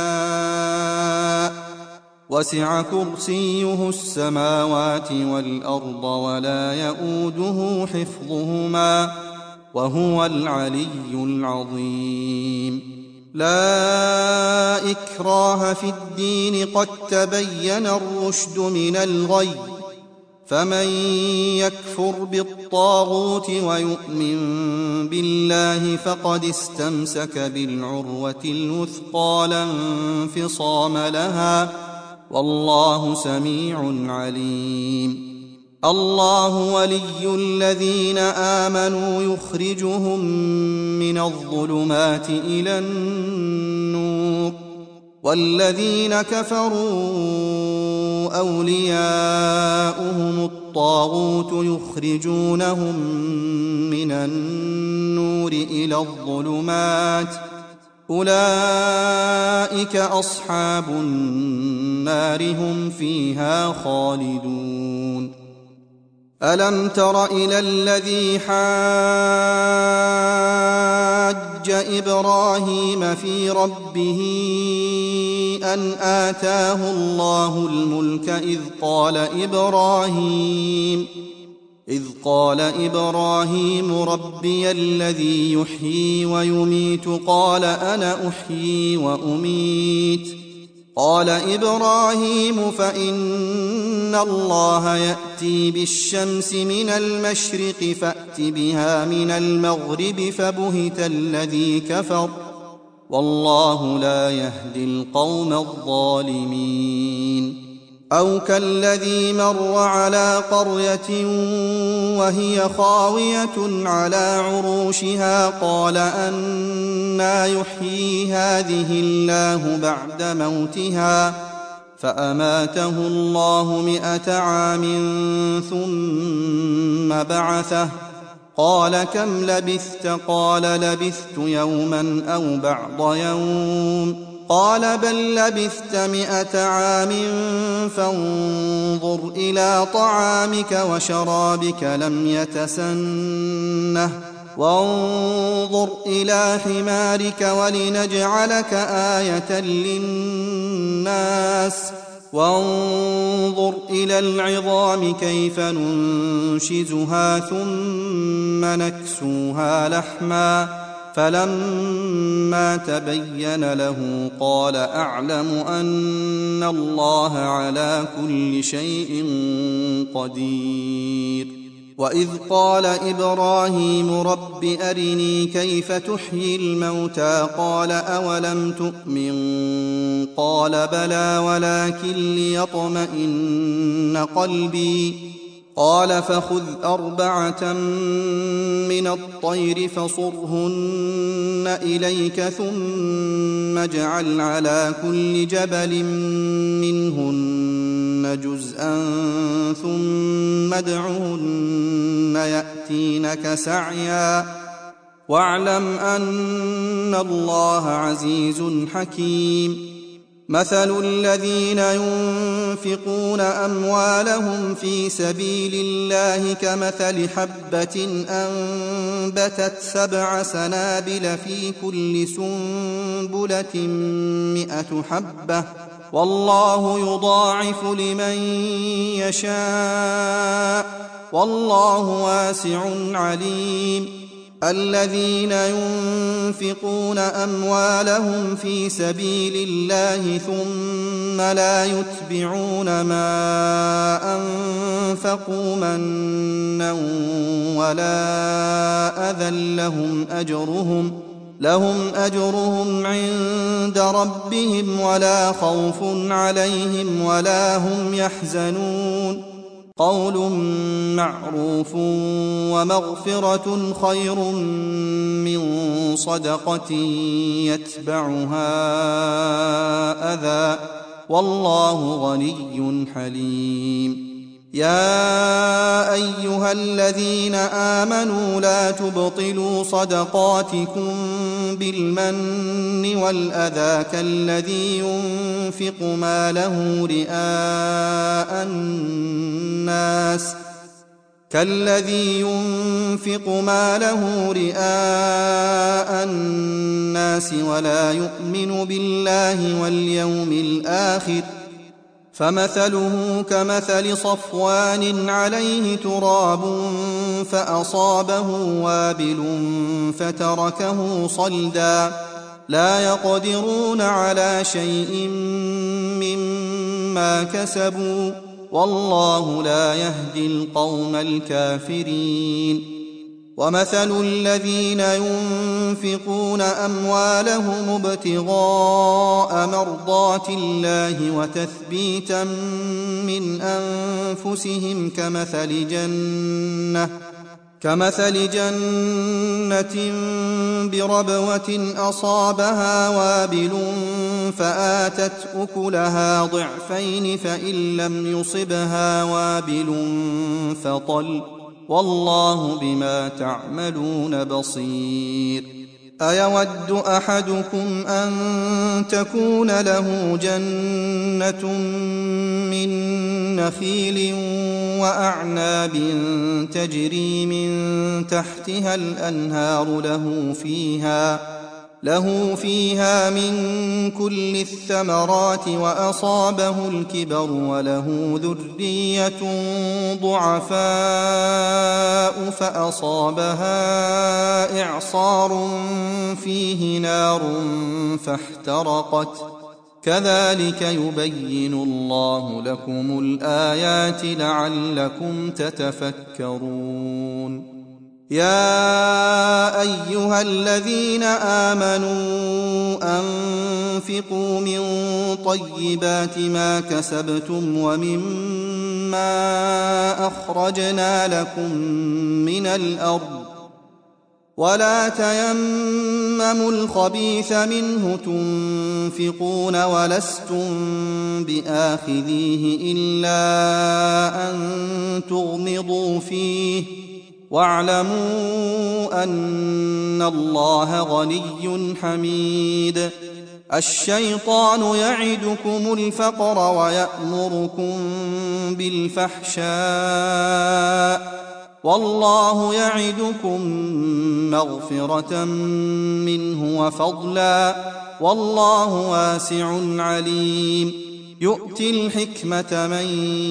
شاء وسع كرسيه السماوات والأرض ولا يؤوده حفظهما وهو العلي العظيم. لا إكراه في الدين قد تبين الرشد من الغي فمن يكفر بالطاغوت ويؤمن بالله فقد استمسك بالعروة الوثقى لا انفصام لها والله سميع عليم. الله ولي الذين آمنوا يخرجهم من الظلمات إلى النور والذين كفروا أولياؤهم الطاغوت يخرجونهم من النور إلى الظلمات أولئك أصحاب النار هم فيها خالدون. ألم تر إلى الذي حاج إبراهيم في ربه أن آتاه الله الملك إذ قال إبراهيم إذ قال إبراهيم ربي الذي يحيي ويميت قال أنا أحيي وأميت قال إبراهيم فإن الله يأتي بالشمس من المشرق فأت بها من المغرب فبهت الذي كفر والله لا يهدي القوم الظالمين. أو كالذي مر على قرية وهي خاوية على عروشها قال أنى يحيي هذه الله بعد موتها فأماته الله مئة عام ثم بعثه قال كم لبثت؟ قال لبثت يوما أو بعض يوم قال بل لبثت مئة عام فانظر إلى طعامك وشرابك لم يتسنه وانظر إلى حمارك ولنجعلك آية للناس وانظر إلى العظام كيف ننشزها ثم نكسوها لحما فلما تبين له قال أعلم أن الله على كل شيء قدير. وإذ قال إبراهيم رب أرني كيف تحيي الموتى قال أولم تؤمن قال بلى ولكن ليطمئن قلبي قال فخذ أربعة من الطير فصرهن إليك ثم اجعل على كل جبل منهن جزءا ثم ادعهن يأتينك سعيا واعلم أن الله عزيز حكيم. مثل الذين ينفقون أموالهم في سبيل الله كمثل حبة أنبتت سبع سنابل في كل سنبلة مئة حبة والله يضاعف لمن يشاء والله واسع عليم. الذين ينفقون أموالهم في سبيل الله ثم لا يتبعون ما أنفقوا منا ولا أذى لهم أجرهم لهم أجرهم عند ربهم ولا خوف عليهم ولا هم يحزنون. قول معروف ومغفرة خير من صدقة يتبعها أذى والله غني حليم. يا أيها الذين آمنوا لا تبطلوا صدقاتكم بالمن والأذى كالذي ينفق ماله رئاء الناس كالذي ينفق ماله رئاء الناس ولا يؤمن بالله واليوم الآخر فمثله كمثل صفوان عليه تراب فأصابه وابل فتركه صلدا لا يقدرون على شيء مما كسبوا والله لا يهدي القوم الكافرين. ومثل الذين ينفقون أموالهم ابتغاء مرضات الله وتثبيتا من أنفسهم كمثل جنة كمثل جنة بربوة أصابها وابل فآتت أكلها ضعفين فإن لم يصبها وابل فطل والله بما تعملون بصير. أيود أحدكم أن تكون له جنة من نخيل وأعناب تجري من تحتها الأنهار له فيها له فيها من كل الثمرات وأصابه الكبر وله ذرية ضعفاء فأصابها إعصار فيه نار فاحترقت كذلك يبين الله لكم الآيات لعلكم تتفكرون. يا أيها الذين آمنوا أنفقوا من طيبات ما كسبتم ومما أخرجنا لكم من الأرض ولا تيمموا الخبيث منه تنفقون ولستم بآخذيه إلا أن تغمضوا فيه واعلموا أن الله غني حميد. الشيطان يعدكم الفقر ويأمركم بالفحشاء والله يعدكم مغفرة منه وفضلا والله واسع عليم. يؤتي الحكمة من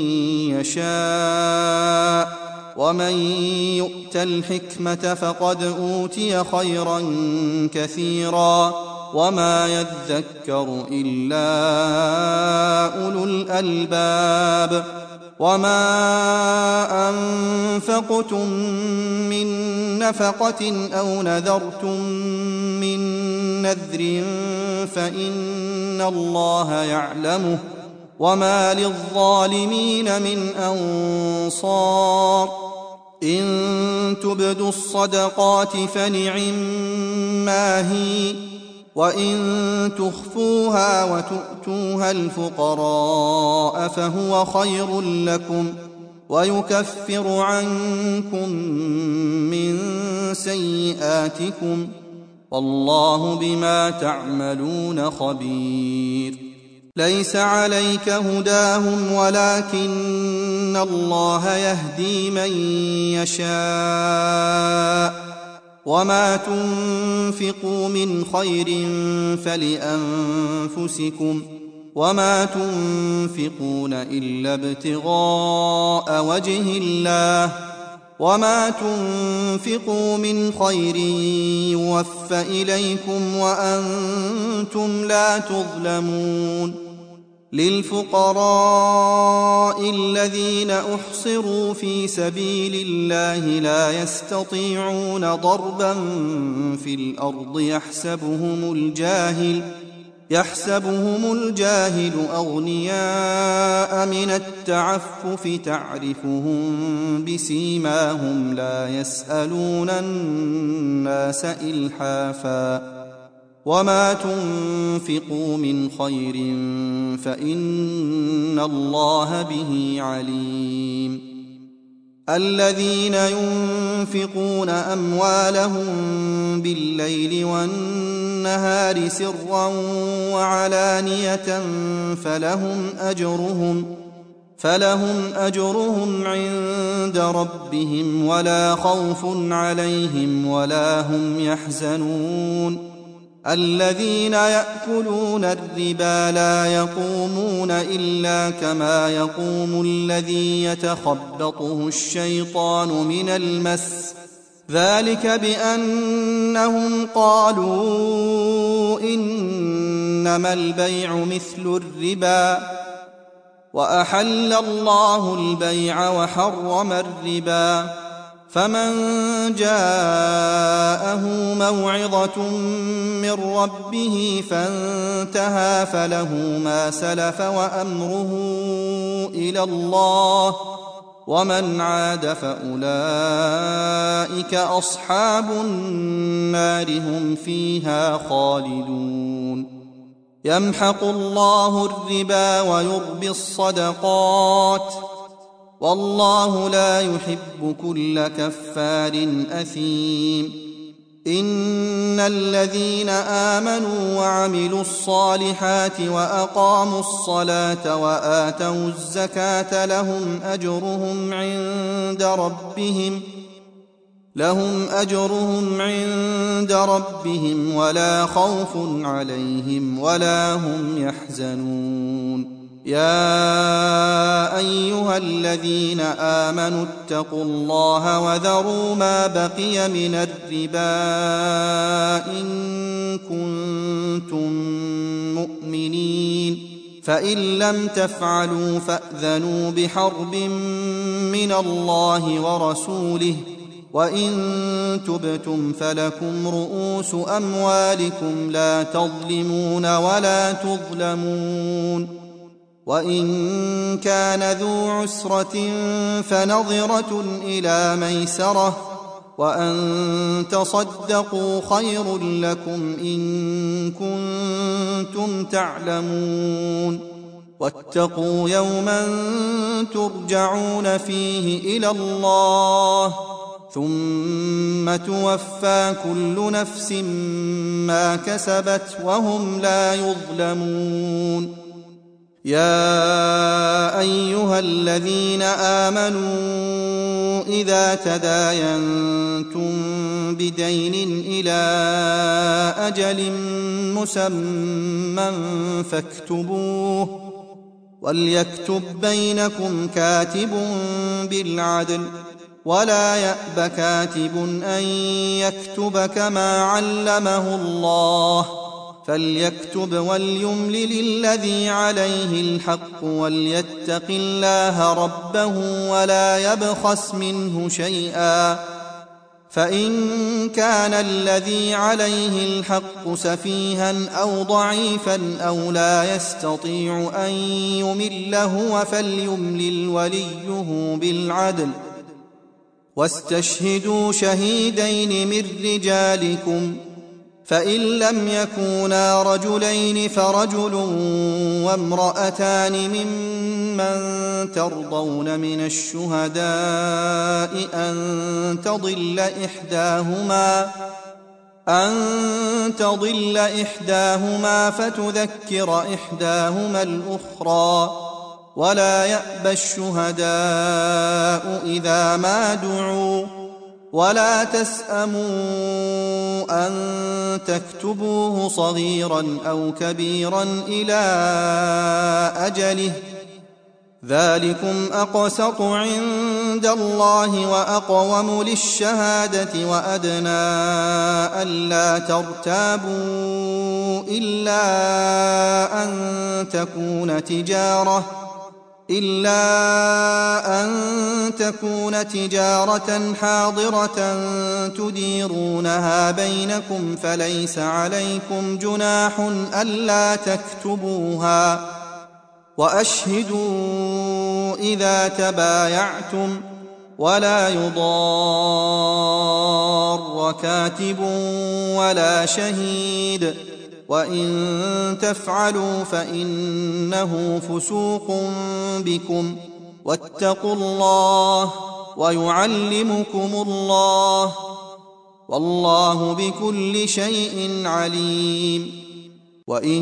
يشاء ومن يؤت الحكمة فقد أوتي خيرا كثيرا وما يذكر إلا أولو الألباب. وما أنفقتم من نفقة أو نذرتم من نذر فإن الله يعلمه وما للظالمين من أنصار. إن تبدوا الصدقات فنعما هي وإن تخفوها وتؤتوها الفقراء فهو خير لكم ويكفر عنكم من سيئاتكم والله بما تعملون خبير. ليس عليك هداهم ولكن الله يهدي من يشاء وما تنفقوا من خير فلأنفسكم وما تنفقون إلا ابتغاء وجه الله وما تنفقوا من خير يوفى إليكم وأنتم لا تظلمون. للفقراء الذين أحصروا في سبيل الله لا يستطيعون ضربا في الأرض يحسبهم الجاهل يحسبهم الجاهل أغنياء من التعفف تعرفهم بسيماهم لا يسألون الناس إلحافا وما تنفقوا من خير فإن الله به عليم. الذين ينفقون أموالهم بالليل والنهار سرا وعلانية فلهم أجرهم فلهم أجرهم عند ربهم ولا خوف عليهم ولا هم يحزنون. الذين يأكلون الربا لا يقومون إلا كما يقوم الذي يتخبطه الشيطان من المس ذلك بأنهم قالوا إنما البيع مثل الربا وأحل الله البيع وحرم الربا. فمن جاءه موعظة من ربه فانتهى فله ما سلف وأمره إلى الله ومن عاد فأولئك أصحاب النار هم فيها خالدون. يمحق الله الربا ويربي الصدقات والله لا يحب كل كفار أثيم. إن الذين آمنوا وعملوا الصالحات وأقاموا الصلاة وآتوا الزكاة لهم أجرهم عند ربهم لهم أجرهم عند ربهم ولا خوف عليهم ولا هم يحزنون. يا أيها الذين آمنوا اتقوا الله وذروا ما بقي من الربا إن كنتم مؤمنين فإن لم تفعلوا فأذنوا بحرب من الله ورسوله وإن تبتم فلكم رؤوس أموالكم لا تظلمون ولا تظلمون وإن كان ذو عسرة فنظرة إلى ميسرة وأن تصدقوا خير لكم إن كنتم تعلمون واتقوا يوما ترجعون فيه إلى الله ثم توفى كل نفس ما كسبت وهم لا يظلمون يا أيها الذين آمنوا إذا تداينتم بدين إلى أجل مسمى فاكتبوه وليكتب بينكم كاتب بالعدل ولا يأب كاتب أن يكتب كما علمه الله فليكتب وليملل الذي عليه الحق وليتق الله ربه ولا يبخس منه شيئا فإن كان الذي عليه الحق سفيها أو ضعيفا أو لا يستطيع أن يمل هو فليملل وليه بالعدل واستشهدوا شهيدين من رجالكم فإن لم يكونا رجلين فرجل وامرأتان ممن ترضون من الشهداء أن تضل إحداهما أن تضل إحداهما فتذكر إحداهما الأخرى ولا يأبى الشهداء إذا ما دعوا ولا تسأموا أن تكتبوه صغيرا أو كبيرا إلى أجله ذلكم أقسط عند الله وأقوم للشهادة وأدنى ألا ترتابوا إلا أن تكون تجارة إلا أن تكون تجارة حاضرة تديرونها بينكم فليس عليكم جناح ألا تكتبوها وأشهدوا إذا تبايعتم ولا يضار كاتب ولا شهيد وإن تفعلوا فإنه فسوق بكم واتقوا الله ويعلمكم الله والله بكل شيء عليم وإن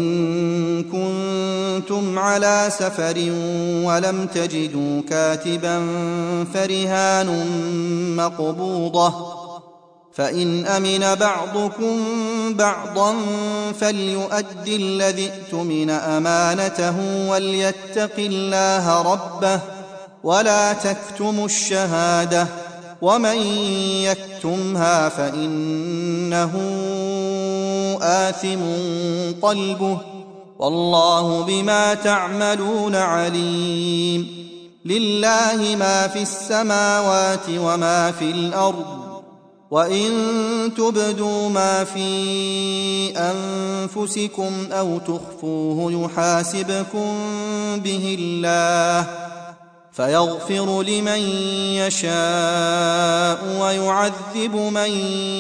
كنتم على سفر ولم تجدوا كاتبا فرهان مقبوضة فإن أمن بعضكم بعضا فليؤد الذي اؤتمن أمانته وليتق الله ربه ولا تكتموا الشهادة ومن يكتمها فإنه آثم قلبه والله بما تعملون عليم لله ما في السماوات وما في الأرض وإن تبدوا ما في أنفسكم أو تخفوه يحاسبكم به الله فيغفر لمن يشاء ويعذب من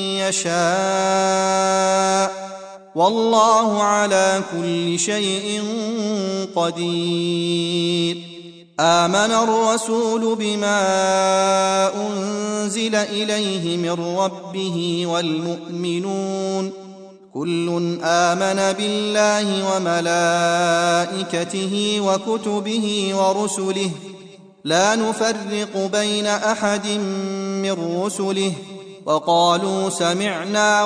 يشاء والله على كل شيء قدير آمن الرسول بما أنزل إليه من ربه والمؤمنون كل آمن بالله وملائكته وكتبه ورسله لا نفرق بين أحد من رسله وقالوا سمعنا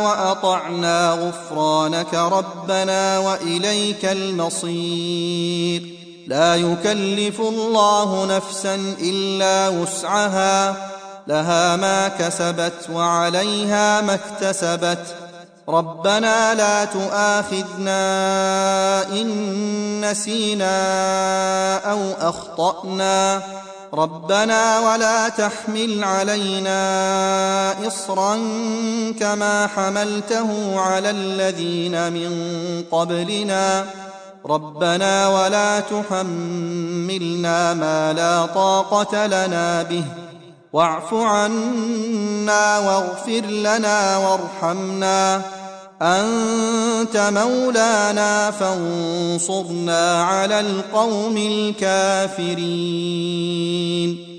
وأطعنا غفرانك ربنا وإليك المصير لا يكلف الله نفسا إلا وسعها، لها ما كسبت وعليها ما اكتسبت. ربنا لا تؤاخذنا إن نسينا أو أخطأنا، ربنا ولا تحمل علينا إصرا كما حملته على الذين من قبلنا، ربنا ولا تحملنا ما لا طاقة لنا به، واعف عنا واغفر لنا وارحمنا، أنت مولانا فانصرنا على القوم الكافرين.